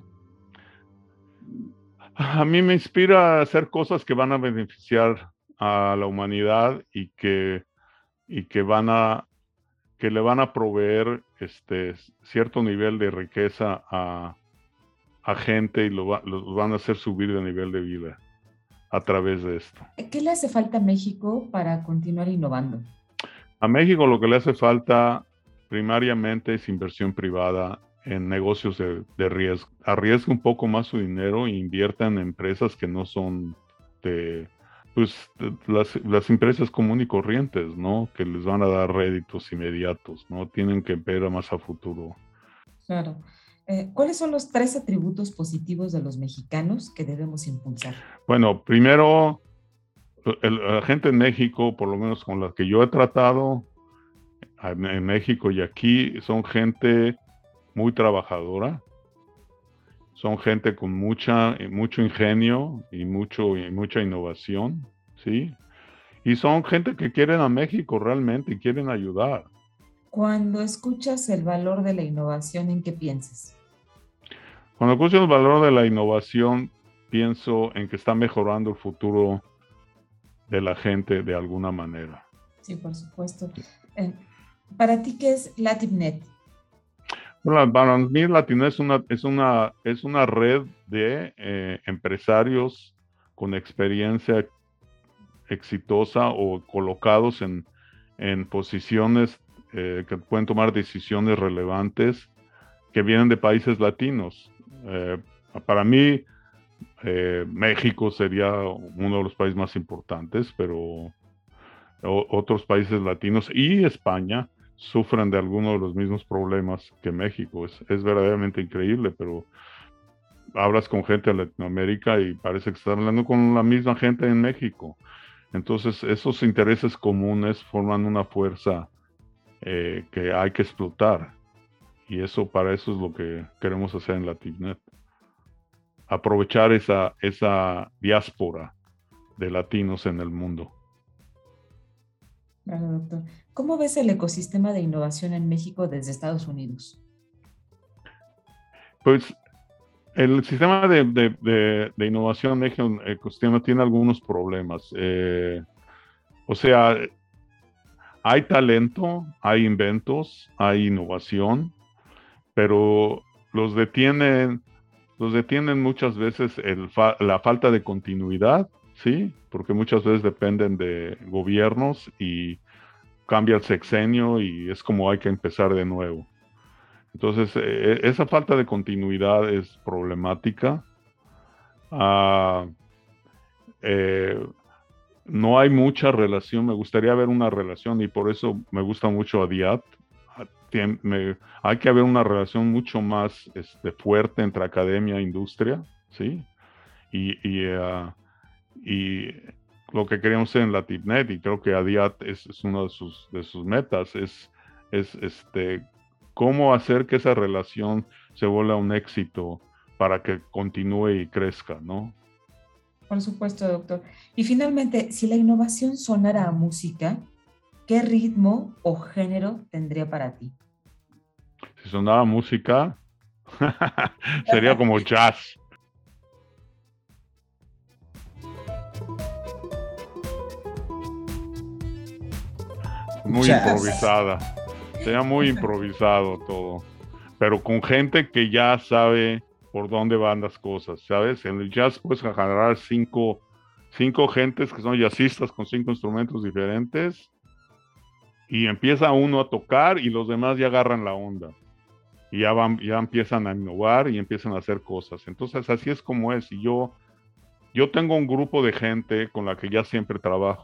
A mí me inspira a hacer cosas que van a beneficiar a la humanidad y que, y que van a que le van a proveer este cierto nivel de riqueza a, a gente y lo, va, lo van a hacer subir de nivel de vida a través de esto. ¿Qué le hace falta a México para continuar innovando? A México lo que le hace falta primariamente es inversión privada en negocios de, de riesgo. Arriesga un poco más su dinero e invierta en empresas que no son de, pues, de, las, las empresas comunes y corrientes, ¿no? Que les van a dar réditos inmediatos, ¿no? Tienen que ver más a futuro. Claro. Eh, ¿Cuáles son los tres atributos positivos de los mexicanos que debemos impulsar? Bueno, primero, el, la gente en México, por lo menos con la que yo he tratado en, en México y aquí, son gente muy trabajadora, son gente con mucha, mucho ingenio y, mucho, y mucha innovación, ¿sí? Y son gente que quieren a México realmente y quieren ayudar. Cuando escuchas el valor de la innovación, ¿en qué piensas? Cuando escucho el valor de la innovación, pienso en que está mejorando el futuro de la gente de alguna manera. Sí, por supuesto. Eh, ¿Para ti qué es LatinNet? Bueno, para mí LatinNet es una, es una, es una red de eh, empresarios con experiencia exitosa o colocados en, en posiciones eh, que pueden tomar decisiones relevantes que vienen de países latinos. Eh, para mí, eh, México sería uno de los países más importantes, pero o, otros países latinos y España sufren de algunos de los mismos problemas que México. Es, es verdaderamente increíble, pero hablas con gente de Latinoamérica y parece que estás hablando con la misma gente en México. Entonces, esos intereses comunes forman una fuerza eh, que hay que explotar. Y eso, para eso es lo que queremos hacer en LativNet. Aprovechar esa, esa diáspora de latinos en el mundo. Claro, doctor. ¿Cómo ves el ecosistema de innovación en México desde Estados Unidos? Pues el sistema de, de, de, de innovación en México, el ecosistema, tiene algunos problemas. Eh, o sea, hay talento, hay inventos, hay innovación, pero los detienen, los detienen muchas veces el fa- la falta de continuidad, ¿sí? Porque muchas veces dependen de gobiernos y cambia el sexenio y es como hay que empezar de nuevo. Entonces, eh, esa falta de continuidad es problemática. Uh, eh, no hay mucha relación, me gustaría ver una relación y por eso me gusta mucho ADIAT. Me, hay que haber una relación mucho más este, fuerte entre academia e industria, ¿sí? Y, y, uh, y lo que queremos hacer en LativNet, y creo que ADIAT es, es una de sus, de sus metas, es, es este, cómo hacer que esa relación se vuelva un éxito para que continúe y crezca, ¿no? Por supuesto, doctor. Y finalmente, si la innovación sonara a música, ¿qué ritmo o género tendría para ti? Si sonara música, sería como jazz. Muy jazz. Improvisada. Sería muy improvisado todo. Pero con gente que ya sabe por dónde van las cosas, ¿sabes? En el jazz puedes agarrar cinco, cinco gentes que son jazzistas con cinco instrumentos diferentes y empieza uno a tocar y los demás ya agarran la onda. Y ya, van, ya empiezan a innovar y empiezan a hacer cosas. Entonces, así es como es. Y yo, yo tengo un grupo de gente con la que ya siempre trabajo.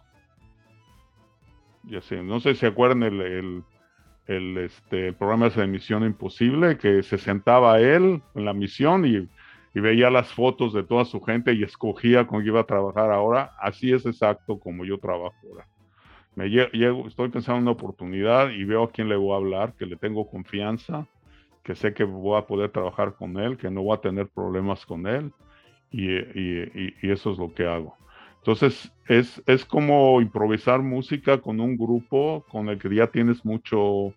Ya sé, no sé si se acuerdan el, el, el, este, el programa de Misión Imposible, que se sentaba él en la misión y, y veía las fotos de toda su gente y escogía con quién iba a trabajar ahora. Así es exacto como yo trabajo ahora. Me llego, estoy pensando en una oportunidad y veo a quién le voy a hablar, que le tengo confianza, que sé que voy a poder trabajar con él, que no voy a tener problemas con él, y, y, y eso es lo que hago. Entonces, es, es como improvisar música con un grupo con el que ya tienes mucho,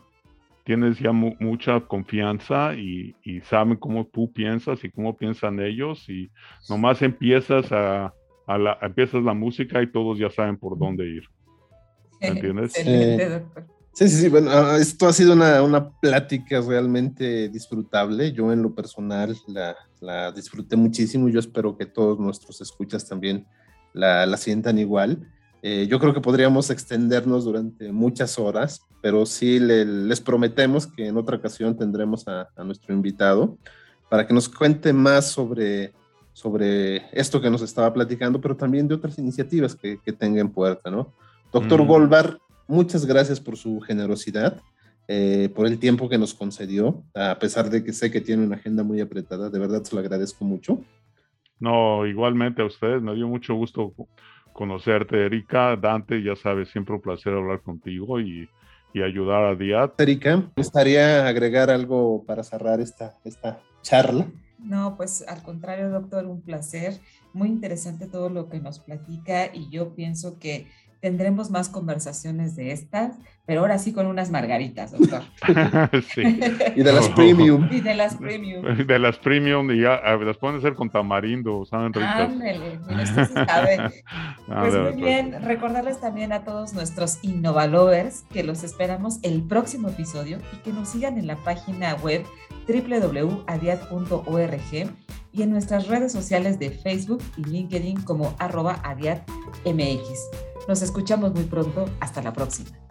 tienes ya mu mucha confianza y, y saben cómo tú piensas y cómo piensan ellos, y nomás empiezas a, a la, empiezas la música y todos ya saben por dónde ir. ¿Me entiendes? Excelente, doctor. Sí, sí, sí, bueno, esto ha sido una, una plática realmente disfrutable. Yo en lo personal la, la disfruté muchísimo y yo espero que todos nuestros escuchas también la, la sientan igual. Eh, yo creo que podríamos extendernos durante muchas horas, pero sí le, les prometemos que en otra ocasión tendremos a, a nuestro invitado para que nos cuente más sobre, sobre esto que nos estaba platicando, pero también de otras iniciativas que, que tenga en puerta, ¿no? Doctor mm. Goldbar, muchas gracias por su generosidad, eh, por el tiempo que nos concedió, a pesar de que sé que tiene una agenda muy apretada. De verdad se lo agradezco mucho. No, igualmente a ustedes, me dio mucho gusto conocerte, Erika. Dante, ya sabes, siempre un placer hablar contigo y, y ayudar a ADIAT. Erika, ¿me gustaría agregar algo para cerrar esta, esta charla? No, pues al contrario, doctor, un placer. Muy interesante todo lo que nos platica y yo pienso que tendremos más conversaciones de estas, pero ahora sí con unas margaritas, doctor. Sí. Y de las premium. Y de las premium. De las premium, y ya las pueden hacer con tamarindo, saben ricas. Ándale, mira, esto sí sabe. Pues muy bien, recordarles también a todos nuestros Innovalovers que los esperamos el próximo episodio y que nos sigan en la página web doble u doble u doble u punto adiat punto org y en nuestras redes sociales de Facebook y LinkedIn como arroba adiatmx. Nos escuchamos muy pronto. Hasta la próxima.